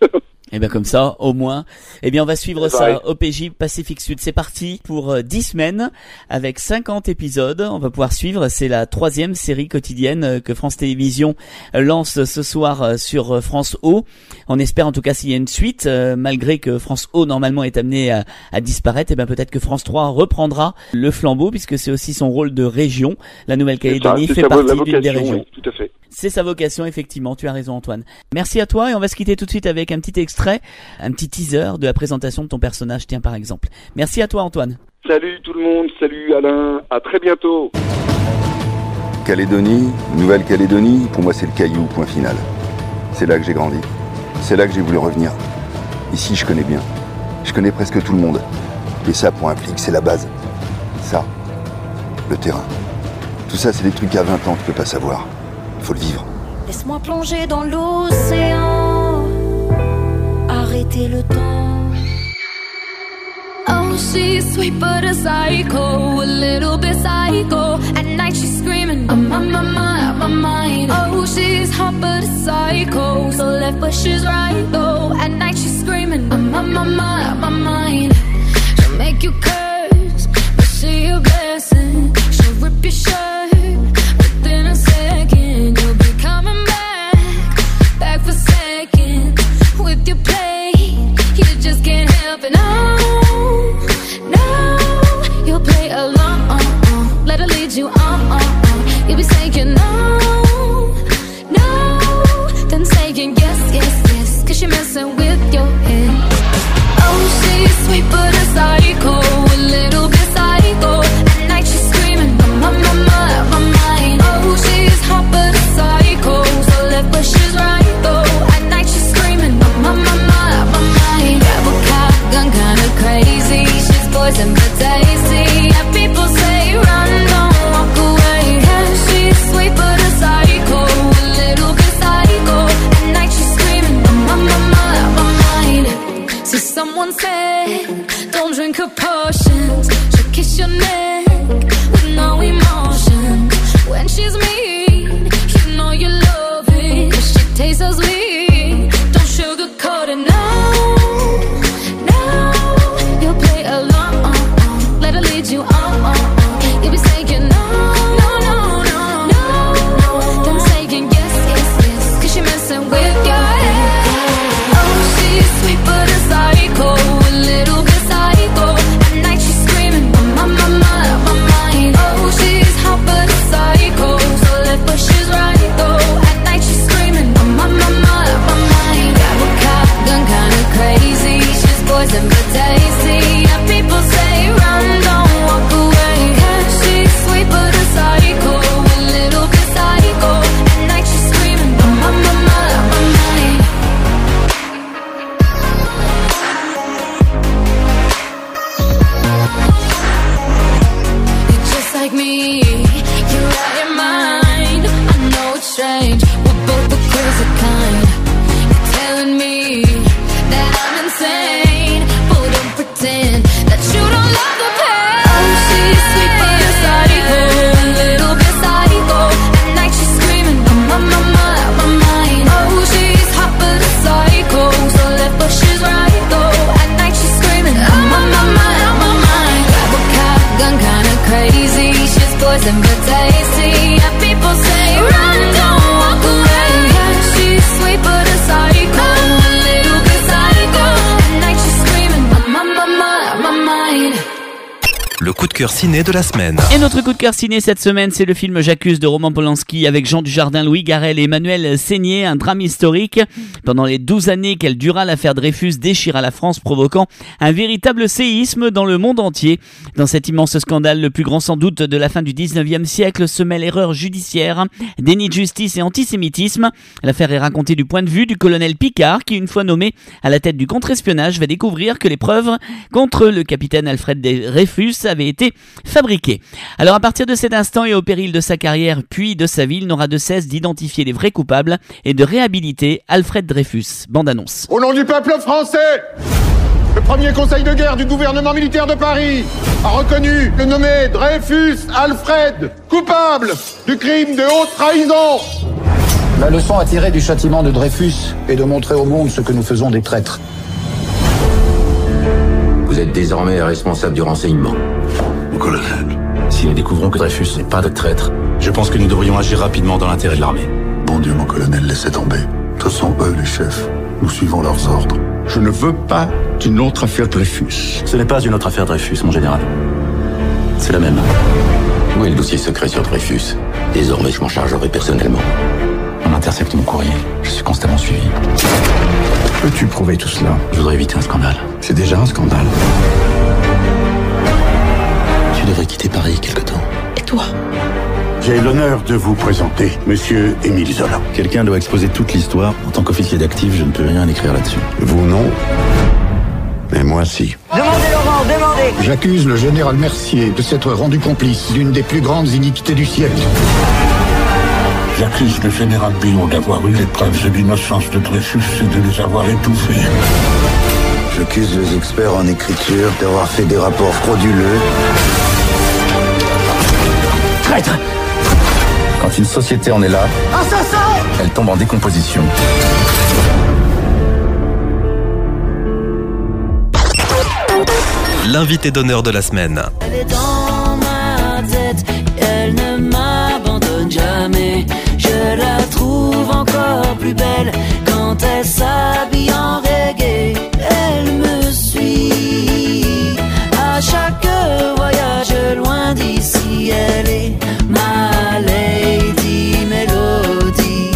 Et bien comme ça, au moins. Eh bien on va suivre C'est pareil. ça, O P J Pacifique Sud. C'est parti pour euh, dix semaines avec cinquante épisodes. On va pouvoir suivre, c'est la troisième série quotidienne euh, que France Télévisions euh, lance ce soir euh, sur euh, France O. On espère en tout cas s'il y a une suite, euh, malgré que France O normalement est amené à, à disparaître, et bien peut-être que France trois reprendra le flambeau puisque c'est aussi son rôle de région. La Nouvelle-Calédonie C'est ça, fait c'est sa- partie la d'une des vocation, régions. oui, tout à fait. C'est sa vocation, effectivement, tu as raison Antoine. Merci à toi et on va se quitter tout de suite avec un petit extrait, un petit teaser de la présentation de ton personnage, tiens par exemple. Merci à toi Antoine. Salut tout le monde, salut Alain, à très bientôt. Calédonie, Nouvelle-Calédonie, pour moi c'est le caillou, point final. C'est là que j'ai grandi. C'est là que j'ai voulu revenir. Ici je connais bien. Je connais presque tout le monde. Et ça pour un flic, c'est la base. Ça, le terrain. Tout ça c'est des trucs à vingt ans que tu peux pas savoir. Faut le vivre. Laisse-moi plonger dans l'océan, arrêter le temps. Oh, she's sweet but a psycho, a little bit psycho. At night she's screaming, I'm on my mind, my mind. Oh, she's hot but a psycho, so left but she's right though. At night she's screaming, I'm on my mind, my mind. She'll make you curse, but she a blessing. She'll rip your shirt within a second. You'll be coming back, back for seconds. With your play, you just can't help it. No, no, you'll play along. Let her lead you on. You'll be saying no, no, then saying yes, yes, yes. Cause you're messing with your head. Oh, she's sweet but a psycho, a little bit psycho. At night she's screaming, my, my, my, my mind. Oh, she's hot but a psycho, so left but she's right though. At night she's screaming, my, my, my, my, my mind. Grab a cop gun, kinda crazy. She's poison but tasty. Yeah, people say run, don't walk away. Yeah, she's sweet but a psycho, a little bit psycho. At night she's screaming, my, my, my, my, my mind. See, someone said, don't drink her potions. She'll kiss your neck with no emotion. When she's mean, you know you love it. 'Cause she tastes so sweet. Don't sugarcoat it, no, no. You'll play along, let her lead you on. You'll be saying no, no, no, no, no. Then saying yes, yes, yes. 'Cause you're messing with your head. Oh, she's sweet but a psycho, a little bit psycho. At night she's screaming, my, my, my, my mind. Oh, she's hot but a psycho, so left but she's right though. At night she's screaming, my, my, my, my, my mind. Grab a cop gun, kinda crazy. She's poison but tasty. Yeah, people say run, don't walk away. 'Cause she's sweet but a psycho, a little bit psycho. At night she's screaming, my, my, my, my, my mind. You're just like me, you're out your mind. I know it's strange, we're both the crazy kind. You're telling me that I'm insane, but don't pretend that you don't love the pain. Oh, she's sweet but a psycho, a little bit psycho. At night she's screaming, my, my, my, my mind. Oh, she's hot but a psycho, so left but she's right though. At night she's screaming, my, my, my, my mind. Grab a cop gun, kinda crazy. She's poison but tasty. Yeah, people say run, don't walk away. Yeah, she's sweet but a psycho, a little bit psycho. At night she's screaming, my, my, my, my, my mind. Le coup de cœur ciné de la semaine. Et notre coup de cœur ciné cette semaine, c'est le film J'accuse de Roman Polanski avec Jean Dujardin, Louis Garrel et Emmanuel Seigné, un drame historique. Pendant les douze années qu'elle dura, l'affaire Dreyfus déchira la France, provoquant un véritable séisme dans le monde entier. Dans cet immense scandale, le plus grand sans doute de la fin du dix-neuvième siècle, se mêlent erreur judiciaire, déni de justice et antisémitisme. L'affaire est racontée du point de vue du colonel Picard, qui, une fois nommé à la tête du contre-espionnage, va découvrir que les preuves contre le capitaine Alfred Dreyfus avaient été fabriquées. Alors à partir de cet instant et au péril de sa carrière puis de sa vie, il n'aura de cesse d'identifier les vrais coupables et de réhabiliter Alfred Dreyfus. Bande annonce. Au nom du peuple français, le premier conseil de guerre du gouvernement militaire de Paris a reconnu le nommé Dreyfus Alfred coupable du crime de haute trahison. La leçon à tirer du châtiment de Dreyfus est de montrer au monde ce que nous faisons des traîtres. Vous êtes désormais responsable du renseignement. Mon colonel. Si nous découvrons que Dreyfus n'est pas de traître, je pense que nous devrions agir rapidement dans l'intérêt de l'armée. Bon Dieu, mon colonel, laissez tomber. Ce sont eux les chefs. Nous suivons leurs ordres. Je ne veux pas d'une autre affaire Dreyfus. Ce n'est pas une autre affaire Dreyfus, mon général. C'est la même. Où est le dossier secret sur Dreyfus? Désormais, je m'en chargerai personnellement. On intercepte mon courrier. Je suis constamment suivi. Peux-tu prouver tout cela? Je voudrais éviter un scandale. C'est déjà un scandale. Tu devrais quitter Paris quelque temps. Et toi? J'ai l'honneur de vous présenter Monsieur Émile Zola. Quelqu'un doit exposer toute l'histoire. En tant qu'officier d'actif, je ne peux rien écrire là-dessus. Vous non, mais moi si. Demandez Laurent, demandez. J'accuse le général Mercier de s'être rendu complice d'une des plus grandes iniquités du siècle. J'accuse le général Billot d'avoir eu les preuves de l'innocence de Dreyfus et de les avoir étouffées. J'accuse les experts en écriture d'avoir fait des rapports frauduleux. Traître! Quand une société en est là, Assassin! elle tombe en décomposition. L'invité d'honneur de la semaine. Elle est dans ma tête, elle ne m'abandonne jamais. Je la trouve encore plus belle quand elle s'habille en reggae. Elle me suit à chaque voyage loin d'ici. Elle est ma lady mélodie.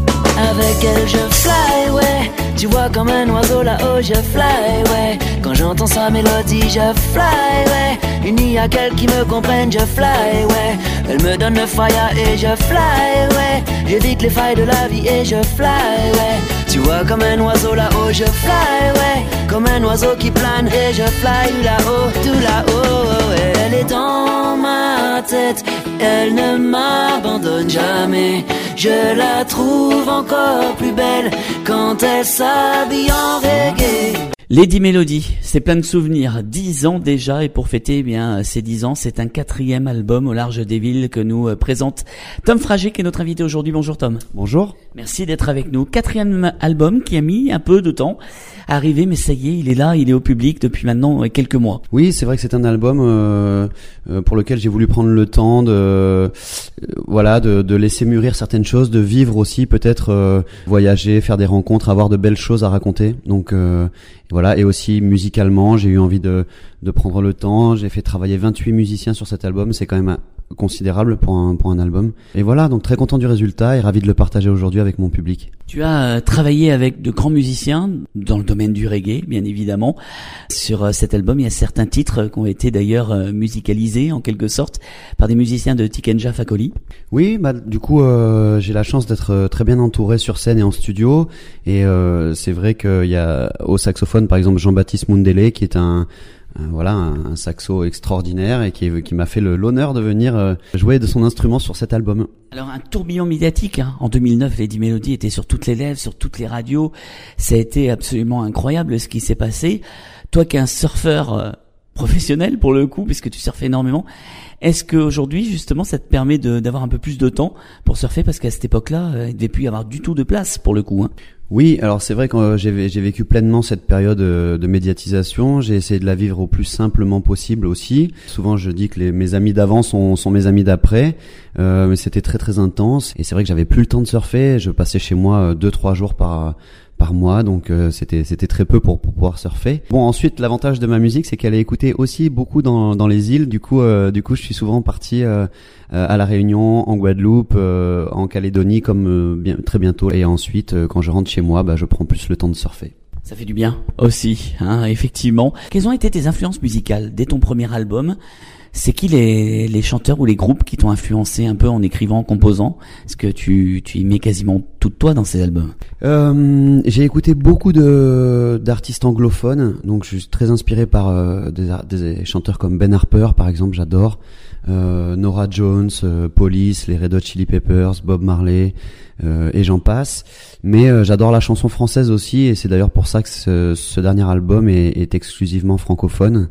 Avec elle je fly, ouais. Tu vois comme un oiseau là-haut je fly, ouais. Quand j'entends sa mélodie je fly, ouais. Il n'y a qu'elle qui me comprenne, je fly, ouais. Elle me donne le fire et je fly, ouais. J'évite les failles de la vie et je fly, ouais. Tu vois comme un oiseau là-haut je fly, ouais. Comme un oiseau qui plane et je fly là-haut, tout là-haut, ouais. Elle est dans ma tête, elle ne m'abandonne jamais. Je la trouve encore plus belle quand elle s'habille en reggae. Lady Melody, c'est plein de souvenirs, dix ans déjà, et pour fêter eh bien ces dix ans, c'est un quatrième album au large des villes que nous présente Tom Frager, qui est notre invité aujourd'hui. Bonjour Tom. Bonjour. Merci d'être avec nous. Quatrième album qui a mis un peu de temps à arriver, mais ça y est, il est là, il est au public depuis maintenant quelques mois. Oui, c'est vrai que c'est un album euh, euh, pour lequel j'ai voulu prendre le temps de, euh, voilà, de, de laisser mûrir certaines choses, de vivre aussi, peut-être euh, voyager, faire des rencontres, avoir de belles choses à raconter. Donc euh, voilà, et aussi musicalement, j'ai eu envie de, de prendre le temps. J'ai fait travailler vingt-huit musiciens sur cet album, c'est quand même un, considérable pour un, pour un album. Et voilà, donc très content du résultat et ravi de le partager aujourd'hui avec mon public. Tu as euh, travaillé avec de grands musiciens dans le domaine du reggae, bien évidemment. Sur euh, cet album, il y a certains titres qui ont été d'ailleurs euh, musicalisés en quelque sorte par des musiciens de Tikenja Fakoli. Oui, bah du coup, euh, j'ai la chance d'être euh, très bien entouré sur scène et en studio. Et euh, c'est vrai qu'il y a au saxophone, par exemple, Jean-Baptiste Mundele, qui est un Euh, voilà, un, un saxo extraordinaire et qui, qui m'a fait le, l'honneur de venir euh, jouer de son instrument sur cet album. Alors un tourbillon médiatique, hein. En deux mille neuf, Lady Melody était sur toutes les lèvres, sur toutes les radios. Ça a été absolument incroyable ce qui s'est passé. Toi qui es un surfeur euh, professionnel pour le coup, puisque tu surfes énormément, est-ce qu'aujourd'hui justement ça te permet de, d'avoir un peu plus de temps pour surfer, parce qu'à cette époque-là, euh, il ne devait plus y avoir du tout de place pour le coup, hein. Oui, alors c'est vrai que j'ai, j'ai vécu pleinement cette période de médiatisation. J'ai essayé de la vivre au plus simplement possible aussi. Souvent, je dis que les, mes amis d'avant sont, sont mes amis d'après, euh, mais c'était très très intense. Et c'est vrai que j'avais plus le temps de surfer. Je passais chez moi deux trois jours par par mois, donc euh, c'était c'était très peu pour, pour pouvoir surfer. Bon, ensuite l'avantage de ma musique, c'est qu'elle est écoutée aussi beaucoup dans dans les îles. Du coup, euh, du coup, je suis souvent parti euh, à la Réunion, en Guadeloupe, euh, en Calédonie, comme euh, bien, très bientôt. Et ensuite, euh, quand je rentre chez moi, bah, je prends plus le temps de surfer. Ça fait du bien aussi, hein, effectivement. Quelles ont été tes influences musicales dès ton premier album? C'est qui les, les chanteurs ou les groupes qui t'ont influencé un peu en écrivant, en composant? Est-ce que tu, tu y mets quasiment tout de toi dans ces albums? euh, J'ai écouté beaucoup de d'artistes anglophones, donc je suis très inspiré par euh, des, des chanteurs comme Ben Harper, par exemple, j'adore. Euh, Norah Jones, euh, Police, les Red Hot Chili Peppers, Bob Marley, euh, et j'en passe. Mais euh, j'adore la chanson française aussi, et c'est d'ailleurs pour ça que ce, ce dernier album est, est exclusivement francophone.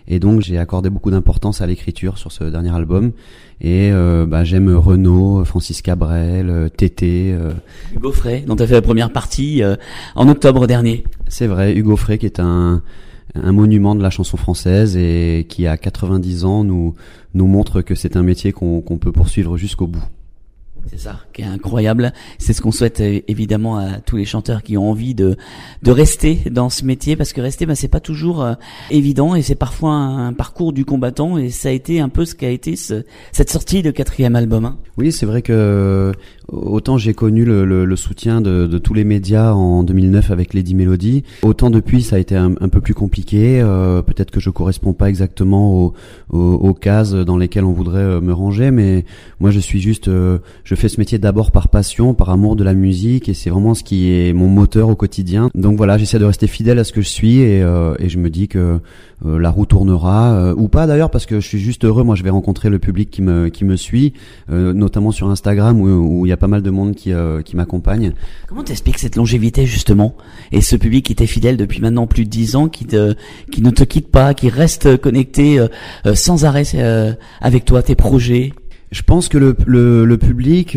Et donc j'ai accordé beaucoup d'importance à l'écriture sur ce dernier album. Et euh, bah, j'aime Renaud, Francis Cabrel, euh, Tété. Euh... Hugo Frey, dont tu as fait la première partie euh, en octobre dernier. C'est vrai, Hugo Frey qui est un, un monument de la chanson française et qui à quatre-vingt-dix ans nous, nous montre que c'est un métier qu'on, qu'on peut poursuivre jusqu'au bout. C'est ça, qui est incroyable. C'est ce qu'on souhaite euh, évidemment à tous les chanteurs qui ont envie de de rester dans ce métier, parce que rester, bah, c'est pas toujours euh, évident et c'est parfois un, un parcours du combattant. Et ça a été un peu ce qu'a été ce, cette sortie de quatrième album. Hein. Oui, c'est vrai que autant j'ai connu le, le, le soutien de, de tous les médias en deux mille neuf avec Lady Melody, autant depuis ça a été un, un peu plus compliqué. Euh, peut-être que je corresponds pas exactement aux, aux, aux cases dans lesquelles on voudrait me ranger, mais moi je suis juste, euh, je fais ce métier d'abord par passion, par amour de la musique, et c'est vraiment ce qui est mon moteur au quotidien. Donc voilà, j'essaie de rester fidèle à ce que je suis, et, euh, et je me dis que euh, la roue tournera, euh, ou pas d'ailleurs, parce que je suis juste heureux. Moi, je vais rencontrer le public qui me qui me suit, euh, notamment sur Instagram où il y a pas mal de monde qui euh, qui m'accompagne. Comment t'expliques cette longévité justement, et ce public qui t'est fidèle depuis maintenant plus de dix ans, qui te qui ne te quitte pas, qui reste connecté euh, euh, sans arrêt euh, avec toi, tes projets? Je pense que le, le, le public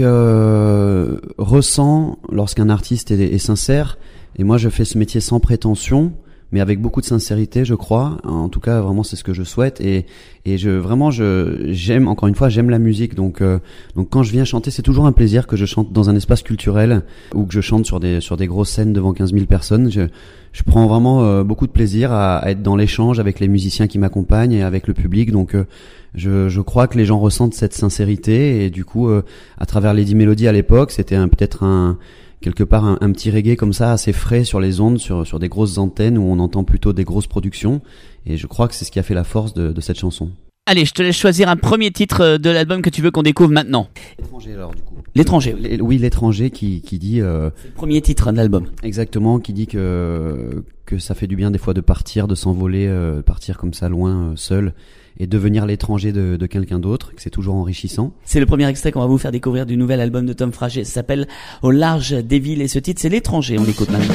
euh, ressent lorsqu'un artiste est, est sincère, et moi je fais ce métier sans prétention, mais avec beaucoup de sincérité, je crois. En tout cas, vraiment, c'est ce que je souhaite. Et, et je vraiment, je j'aime encore une fois, j'aime la musique. Donc, euh, donc quand je viens chanter, c'est toujours un plaisir que je chante dans un espace culturel ou que je chante sur des sur des grosses scènes devant quinze mille personnes. Je je prends vraiment euh, beaucoup de plaisir à, à être dans l'échange avec les musiciens qui m'accompagnent et avec le public. Donc euh, je, je crois que les gens ressentent cette sincérité, et du coup, euh, à travers Lady Melody à l'époque, c'était un, peut-être un quelque part un, un petit reggae comme ça, assez frais sur les ondes, sur sur des grosses antennes où on entend plutôt des grosses productions. Et je crois que c'est ce qui a fait la force de, de cette chanson. Allez, je te laisse choisir un premier titre de l'album que tu veux qu'on découvre maintenant. L'étranger alors du coup. L'étranger. Oui, l'étranger qui qui dit. Euh, c'est le premier titre de l'album. Exactement, qui dit que que ça fait du bien des fois de partir, de s'envoler, euh, partir comme ça loin, euh, seul, et devenir l'étranger de, de quelqu'un d'autre, que c'est toujours enrichissant. C'est le premier extrait qu'on va vous faire découvrir du nouvel album de Tom Frager. Ça s'appelle Au large des villes, et ce titre c'est L'étranger. On l'écoute maintenant.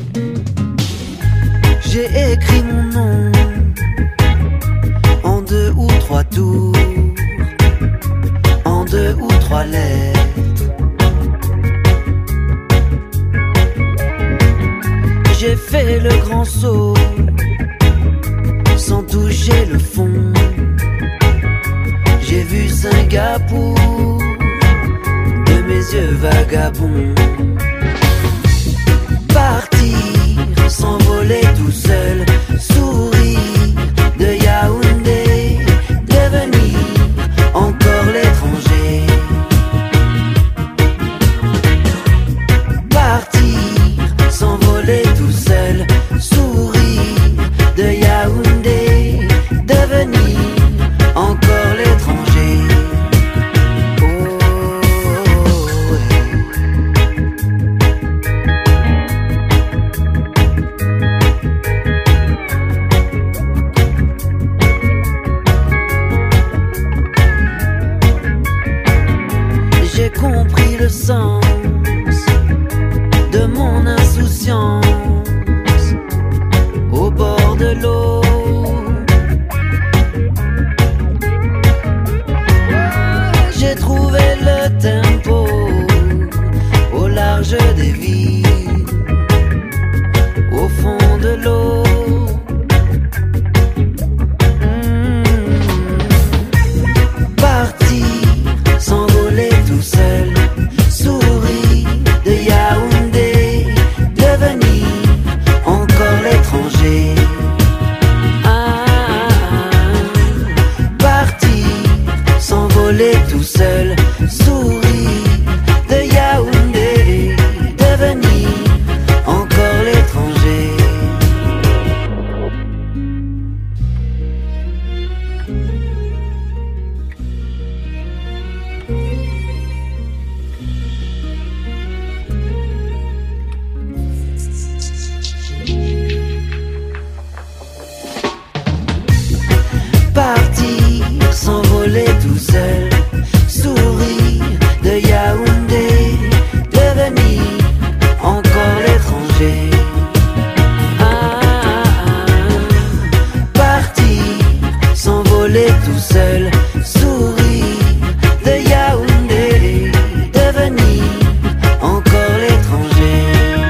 J'ai écrit mon nom en deux ou trois tours, en deux ou trois lettres. J'ai fait le grand saut sans toucher le fond. J'ai vu Singapour de mes yeux vagabonds. Partir, s'envoler tout seul, sourire de Yaoundé, devenir encore l'étranger. Partir, s'envoler tout seul, sourire de Yaoundé, devenir encore l'étranger. J'ai compris le sens de mon insouciance au bord de l'eau. J'ai trouvé le tempo au large des villes, au fond de l'eau. Mmh. Partir, s'envoler tout seul, sourire tout seul sourire de Yaoundé, devenir encore l'étranger.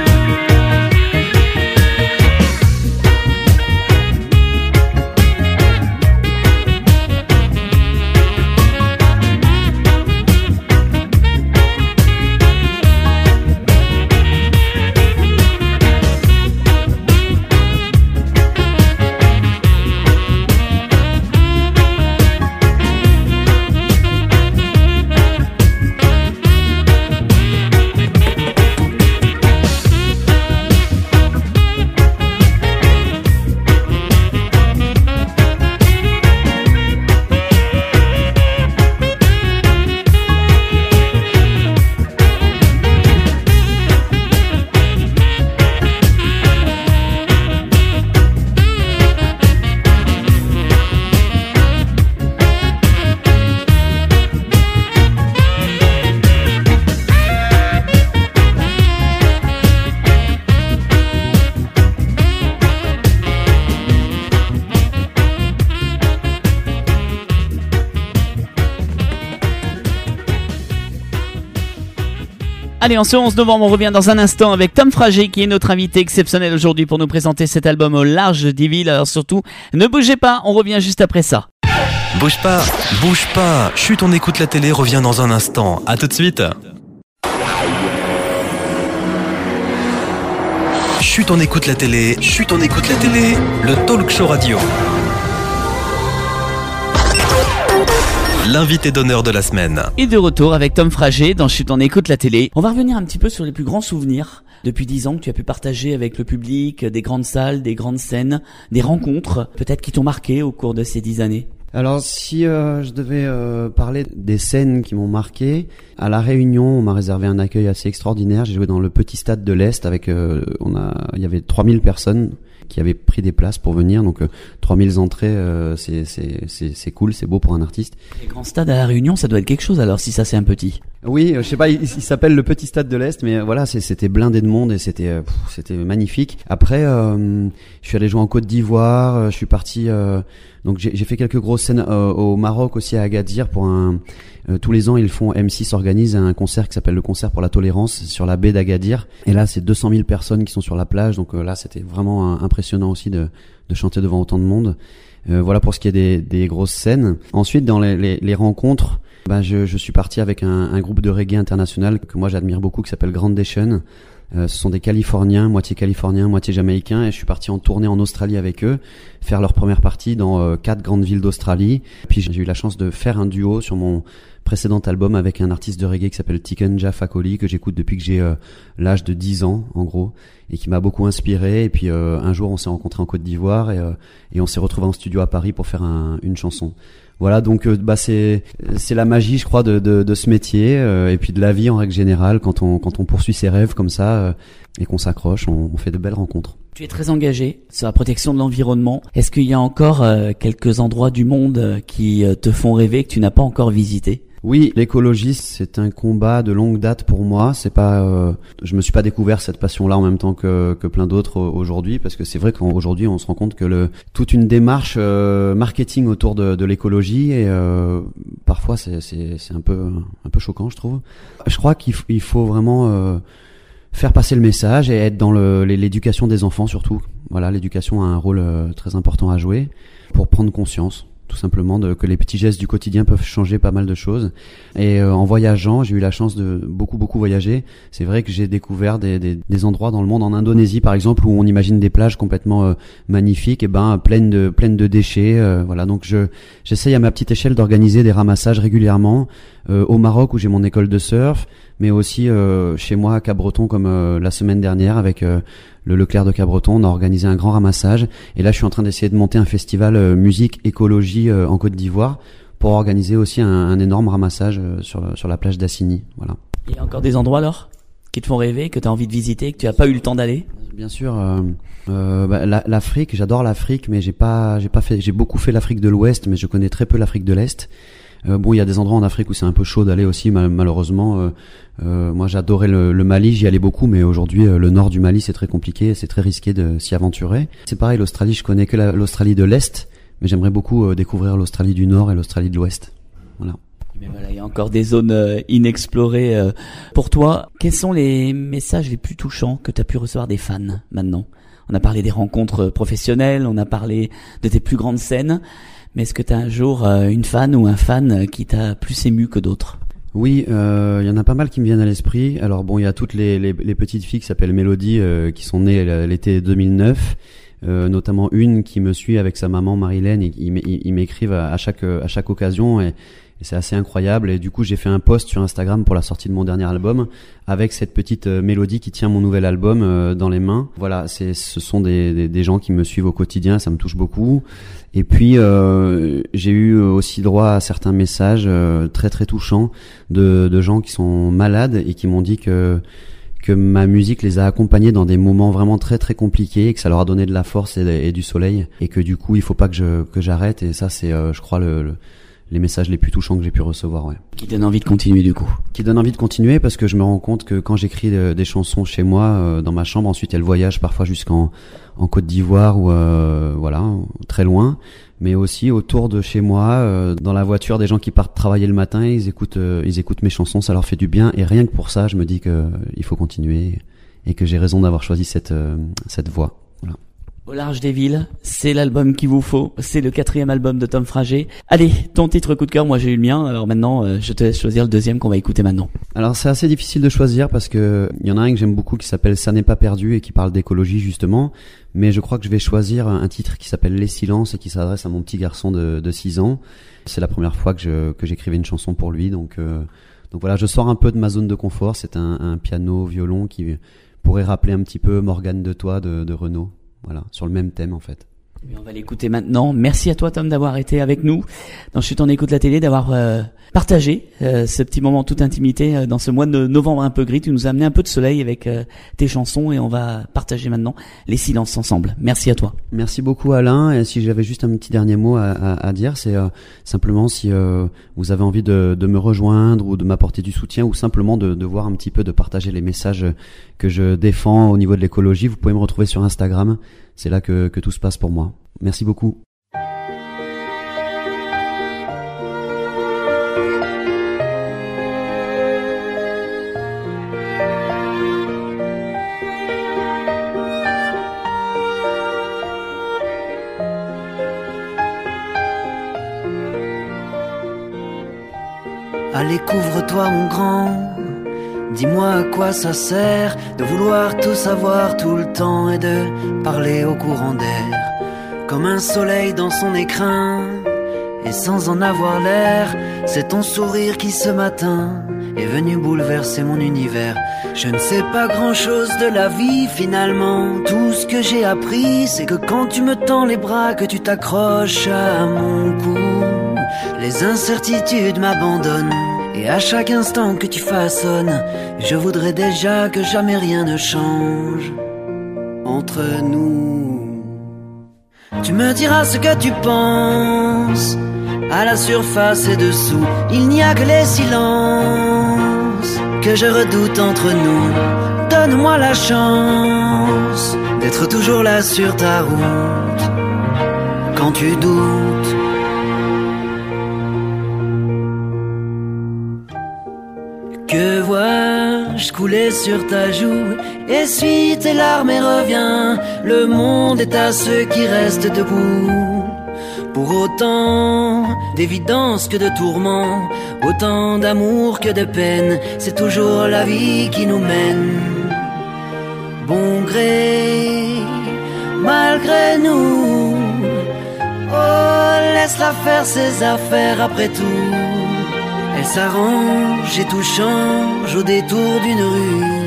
Allez, en ce onze novembre, on revient dans un instant avec Tom Frager qui est notre invité exceptionnel aujourd'hui pour nous présenter cet album au large des villes. Alors surtout, ne bougez pas, on revient juste après ça. Bouge pas, bouge pas. Chut, on écoute la télé, revient dans un instant. À tout de suite. Chut, on écoute la télé. Chut, on écoute la télé. Le talk show radio. L'invité d'honneur de la semaine. Et de retour avec Tom Frager dans Chut, on écoute la télé. On va revenir un petit peu sur les plus grands souvenirs depuis dix ans que tu as pu partager avec le public, des grandes salles, des grandes scènes, des rencontres, peut-être qui t'ont marqué au cours de ces dix années. Alors si euh, je devais euh, parler des scènes qui m'ont marqué, à La Réunion, on m'a réservé un accueil assez extraordinaire. J'ai joué dans le petit stade de l'Est avec, euh, on a, il y avait trois mille personnes qui avaient pris des places pour venir, donc euh, trois mille entrées, euh, c'est, c'est, c'est, c'est cool, c'est beau pour un artiste. Les grands stades à La Réunion, ça doit être quelque chose alors si ça c'est un petit. Oui, euh, je sais pas, il, il s'appelle le petit stade de l'Est, mais euh, voilà, c'est, c'était blindé de monde et c'était, euh, pff, c'était magnifique. Après, euh, je suis allé jouer en Côte d'Ivoire, euh, je suis parti, euh, donc j'ai, j'ai fait quelques grosses scènes euh, au Maroc aussi à Agadir pour un. Euh, tous les ans, ils font M six organise un concert qui s'appelle le concert pour la tolérance sur la baie d'Agadir. Et là, c'est deux cent mille personnes qui sont sur la plage. Donc euh, là, c'était vraiment euh, impressionnant aussi de, de chanter devant autant de monde. Euh, voilà pour ce qui est des, des grosses scènes. Ensuite, dans les, les, les rencontres, ben je, je suis parti avec un, un groupe de reggae international que moi j'admire beaucoup qui s'appelle Grandation. Euh, ce sont des Californiens, moitié Californiens, moitié Jamaïcains, et je suis parti en tournée en Australie avec eux, faire leur première partie dans euh, quatre grandes villes d'Australie. Puis j'ai eu la chance de faire un duo sur mon précédent album avec un artiste de reggae qui s'appelle Tikenja Fakoli, que j'écoute depuis que j'ai euh, l'âge de dix ans en gros, et qui m'a beaucoup inspiré. Et puis euh, un jour on s'est rencontrés en Côte d'Ivoire et, euh, et on s'est retrouvés en studio à Paris pour faire un, une chanson. Voilà, donc euh, bah c'est c'est la magie, je crois, de de, de ce métier euh, et puis de la vie en règle générale. Quand on quand on poursuit ses rêves comme ça euh, et qu'on s'accroche, on, on fait de belles rencontres. Tu es très engagé sur la protection de l'environnement. Est-ce qu'il y a encore euh, quelques endroits du monde euh, qui euh, te font rêver que tu n'as pas encore visités ? Oui, l'écologie, c'est un combat de longue date pour moi. C'est pas, euh, je me suis pas découvert cette passion-là en même temps que que plein d'autres aujourd'hui, parce que c'est vrai qu'aujourd'hui on se rend compte que le toute une démarche euh, marketing autour de, de l'écologie et euh, parfois c'est c'est c'est un peu un peu choquant, je trouve. Je crois qu'il f- il faut vraiment euh, faire passer le message et être dans le l'éducation des enfants surtout. Voilà, l'éducation a un rôle euh, très important à jouer pour prendre conscience. Tout simplement de, que les petits gestes du quotidien peuvent changer pas mal de choses. Et euh, en voyageant, j'ai eu la chance de beaucoup beaucoup voyager. C'est vrai que j'ai découvert des, des, des endroits dans le monde, en Indonésie par exemple, où on imagine des plages complètement euh, magnifiques, et ben pleines de pleines de déchets. Euh, voilà, donc je j'essaye à ma petite échelle d'organiser des ramassages régulièrement. Euh, au Maroc où j'ai mon école de surf, mais aussi euh, chez moi à Cap-Breton comme euh, la semaine dernière avec euh, le Leclerc de Cap-Breton, on a organisé un grand ramassage. Et là, je suis en train d'essayer de monter un festival euh, musique écologie euh, en Côte d'Ivoire pour organiser aussi un, un énorme ramassage euh, sur sur la plage d'Assigny. Voilà. Il y a encore des endroits alors qui te font rêver, que tu as envie de visiter, que tu n'as pas eu le temps d'aller ? Bien sûr, euh, euh, bah, la, l'Afrique, j'adore l'Afrique, mais j'ai pas j'ai pas fait j'ai beaucoup fait l'Afrique de l'Ouest, mais je connais très peu l'Afrique de l'Est. Euh, bon, il y a des endroits en Afrique où c'est un peu chaud d'aller aussi, mal, malheureusement. Euh, euh, moi, j'adorais le, le Mali, j'y allais beaucoup, mais aujourd'hui, euh, le nord du Mali, c'est très compliqué, c'est très risqué de s'y aventurer. C'est pareil, l'Australie, je connais que la, l'Australie de l'Est, mais j'aimerais beaucoup euh, découvrir l'Australie du Nord et l'Australie de l'Ouest. Voilà. Mais voilà, il y a encore des zones euh, inexplorées. Euh. Pour toi, quels sont les messages les plus touchants que tu as pu recevoir des fans maintenant ? On a parlé des rencontres professionnelles, on a parlé de tes plus grandes scènes, mais est-ce que tu as un jour euh, une fan ou un fan qui t'a plus ému que d'autres ? Oui, il euh, y en a pas mal qui me viennent à l'esprit. Alors bon, il y a toutes les, les, les petites filles qui s'appellent Mélodie, euh, qui sont nées l'été deux mille neuf. Euh, notamment une qui me suit avec sa maman Marilène, et ils, ils, ils m'écrivent à, à chaque à chaque occasion, et, et c'est assez incroyable. Et du coup, j'ai fait un post sur Instagram pour la sortie de mon dernier album avec cette petite euh, Mélodie qui tient mon nouvel album euh, dans les mains. Voilà, c'est ce sont des, des des gens qui me suivent au quotidien, ça me touche beaucoup. Et puis euh, j'ai eu aussi droit à certains messages euh, très très touchants de de gens qui sont malades et qui m'ont dit que que ma musique les a accompagnés dans des moments vraiment très très compliqués, et que ça leur a donné de la force et, et du soleil, et que du coup il faut pas que je que j'arrête. Et ça c'est euh, je crois le, le les messages les plus touchants que j'ai pu recevoir. Ouais. Qui donne envie de continuer du coup. Qui donne envie de continuer parce que je me rends compte que quand j'écris de, des chansons chez moi euh, dans ma chambre, ensuite elles voyagent parfois jusqu'en en Côte d'Ivoire ou euh, voilà très loin, mais aussi autour de chez moi, euh, dans la voiture, des gens qui partent travailler le matin, ils écoutent euh, ils écoutent mes chansons, ça leur fait du bien, et rien que pour ça je me dis que euh, il faut continuer et que j'ai raison d'avoir choisi cette euh, cette voie. Voilà. Au large des villes, c'est l'album qu'il vous faut, c'est le quatrième album de Tom Frager. Allez, ton titre coup de cœur, moi j'ai eu le mien, alors maintenant euh, je te laisse choisir le deuxième qu'on va écouter maintenant. Alors c'est assez difficile de choisir parce que il y en a un que j'aime beaucoup qui s'appelle Ça n'est pas perdu et qui parle d'écologie justement, mais je crois que je vais choisir un titre qui s'appelle Les silences et qui s'adresse à mon petit garçon de, de six ans. C'est la première fois que je que j'écrivais une chanson pour lui, donc euh, donc voilà, je sors un peu de ma zone de confort, c'est un, un piano violon qui pourrait rappeler un petit peu Morgane de Toi de, de Renaud. Voilà, sur le même thème en fait. Et on va l'écouter maintenant. Merci à toi Tom d'avoir été avec nous dans Chut on écoute la télé, d'avoir euh, partagé euh, ce petit moment toute intimité euh, dans ce mois de novembre un peu gris. Tu nous as amené un peu de soleil avec euh, tes chansons, et on va partager maintenant les silences ensemble. Merci à toi. Merci beaucoup Alain, et si j'avais juste un petit dernier mot à, à, à dire, c'est euh, simplement si euh, vous avez envie de, de me rejoindre ou de m'apporter du soutien, ou simplement de, de voir un petit peu, de partager les messages que je défends au niveau de l'écologie, vous pouvez me retrouver sur Instagram. C'est là que, que tout se passe pour moi. Merci beaucoup. Allez, couvre-toi mon grand, dis-moi à quoi ça sert de vouloir tout savoir tout le temps et de parler au courant d'air, comme un soleil dans son écrin et sans en avoir l'air. C'est ton sourire qui ce matin est venu bouleverser mon univers. Je ne sais pas grand-chose de la vie finalement. Tout ce que j'ai appris, c'est que quand tu me tends les bras, que tu t'accroches à mon cou, les incertitudes m'abandonnent. Et à chaque instant que tu façonnes, je voudrais déjà que jamais rien ne change entre nous. Tu me diras ce que tu penses, à la surface et dessous, il n'y a que les silences que je redoute entre nous. Donne-moi la chance d'être toujours là sur ta route quand tu doutes. Que vois-je couler sur ta joue? Essuie tes larmes et reviens. Le monde est à ceux qui restent debout. Pour autant d'évidence que de tourments, autant d'amour que de peine, c'est toujours la vie qui nous mène. Bon gré, malgré nous, oh, laisse-la faire ses affaires après tout. Elle s'arrange et tout change au détour d'une rue,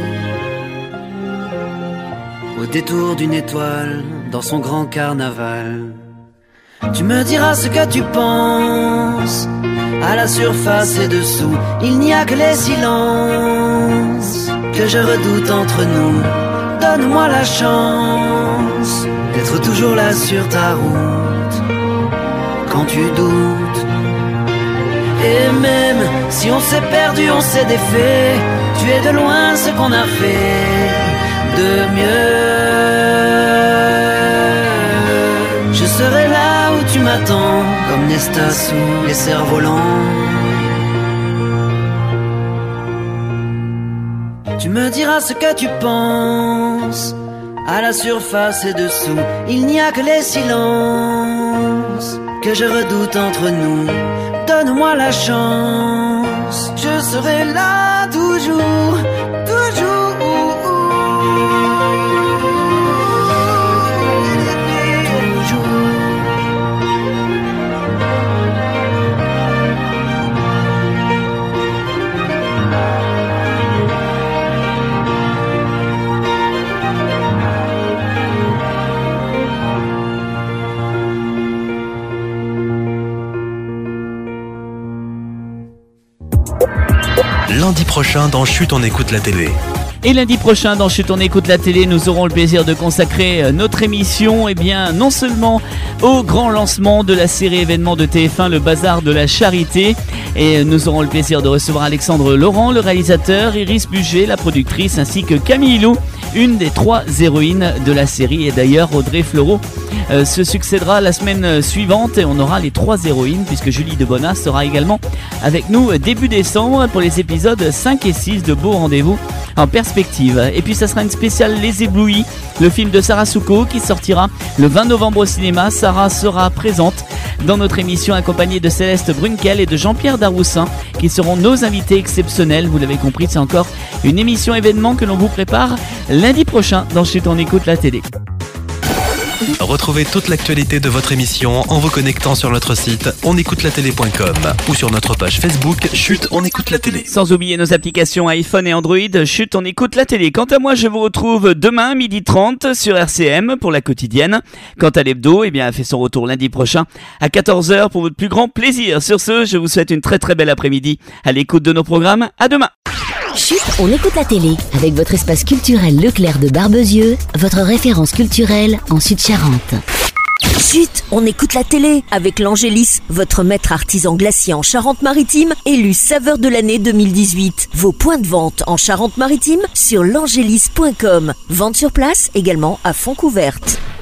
au détour d'une étoile dans son grand carnaval. Tu me diras ce que tu penses, à la surface et dessous, il n'y a que les silences que je redoute entre nous. Donne-moi la chance d'être toujours là sur ta route quand tu doutes. Et même si on s'est perdu, on s'est défait, tu es de loin ce qu'on a fait de mieux. Je serai là où tu m'as m'attend comme Nesta sous les cerfs-volants. Tu me diras ce que tu penses. À la surface et dessous, il n'y a que les silences que je redoute entre nous. Donne-moi la chance, je serai là toujours, toujours. Lundi prochain dans Chut, on écoute la télé. Et lundi prochain dans Chut, on écoute la télé, nous aurons le plaisir de consacrer notre émission, eh bien, non seulement au grand lancement de la série événement de T F un, le Bazar de la Charité, et nous aurons le plaisir de recevoir Alexandre Laurent, le réalisateur, Iris Buget, la productrice, ainsi que Camille Lou, une des trois héroïnes de la série, et d'ailleurs Audrey Fleurot euh, se succédera la semaine suivante, et on aura les trois héroïnes, puisque Julie Debona sera également avec nous début décembre pour les épisodes cinq et six de Beau Rendez-vous en perspective. Et puis ça sera une spéciale Les Éblouis, le film de Sarah Souko qui sortira le vingt novembre au cinéma. Sarah sera présente dans notre émission accompagnée de Céleste Brunkel et de Jean-Pierre Daroussin qui seront nos invités exceptionnels. Vous l'avez compris, c'est encore une émission événement que l'on vous prépare lundi prochain dans Chut, on écoute la télé. Retrouvez toute l'actualité de votre émission en vous connectant sur notre site on écoute la télé point com ou sur notre page Facebook Chut, on écoute la télé. Sans oublier nos applications iPhone et Android, Chut, on écoute la télé. Quant à moi, je vous retrouve demain midi trente sur R C M pour la quotidienne. Quant à l'hebdo, eh bien, elle fait son retour lundi prochain à quatorze heures pour votre plus grand plaisir. Sur ce, je vous souhaite une très très belle après-midi à l'écoute de nos programmes. À demain. Chut, on écoute la télé avec votre espace culturel Leclerc de Barbezieux, votre référence culturelle en Sud-Charente. Chut, on écoute la télé avec l'Angélis, votre maître artisan glacier en Charente-Maritime, élu saveur de l'année deux mille dix-huit. Vos points de vente en Charente-Maritime sur l'angélis point com. Vente sur place également à Fontcouverte.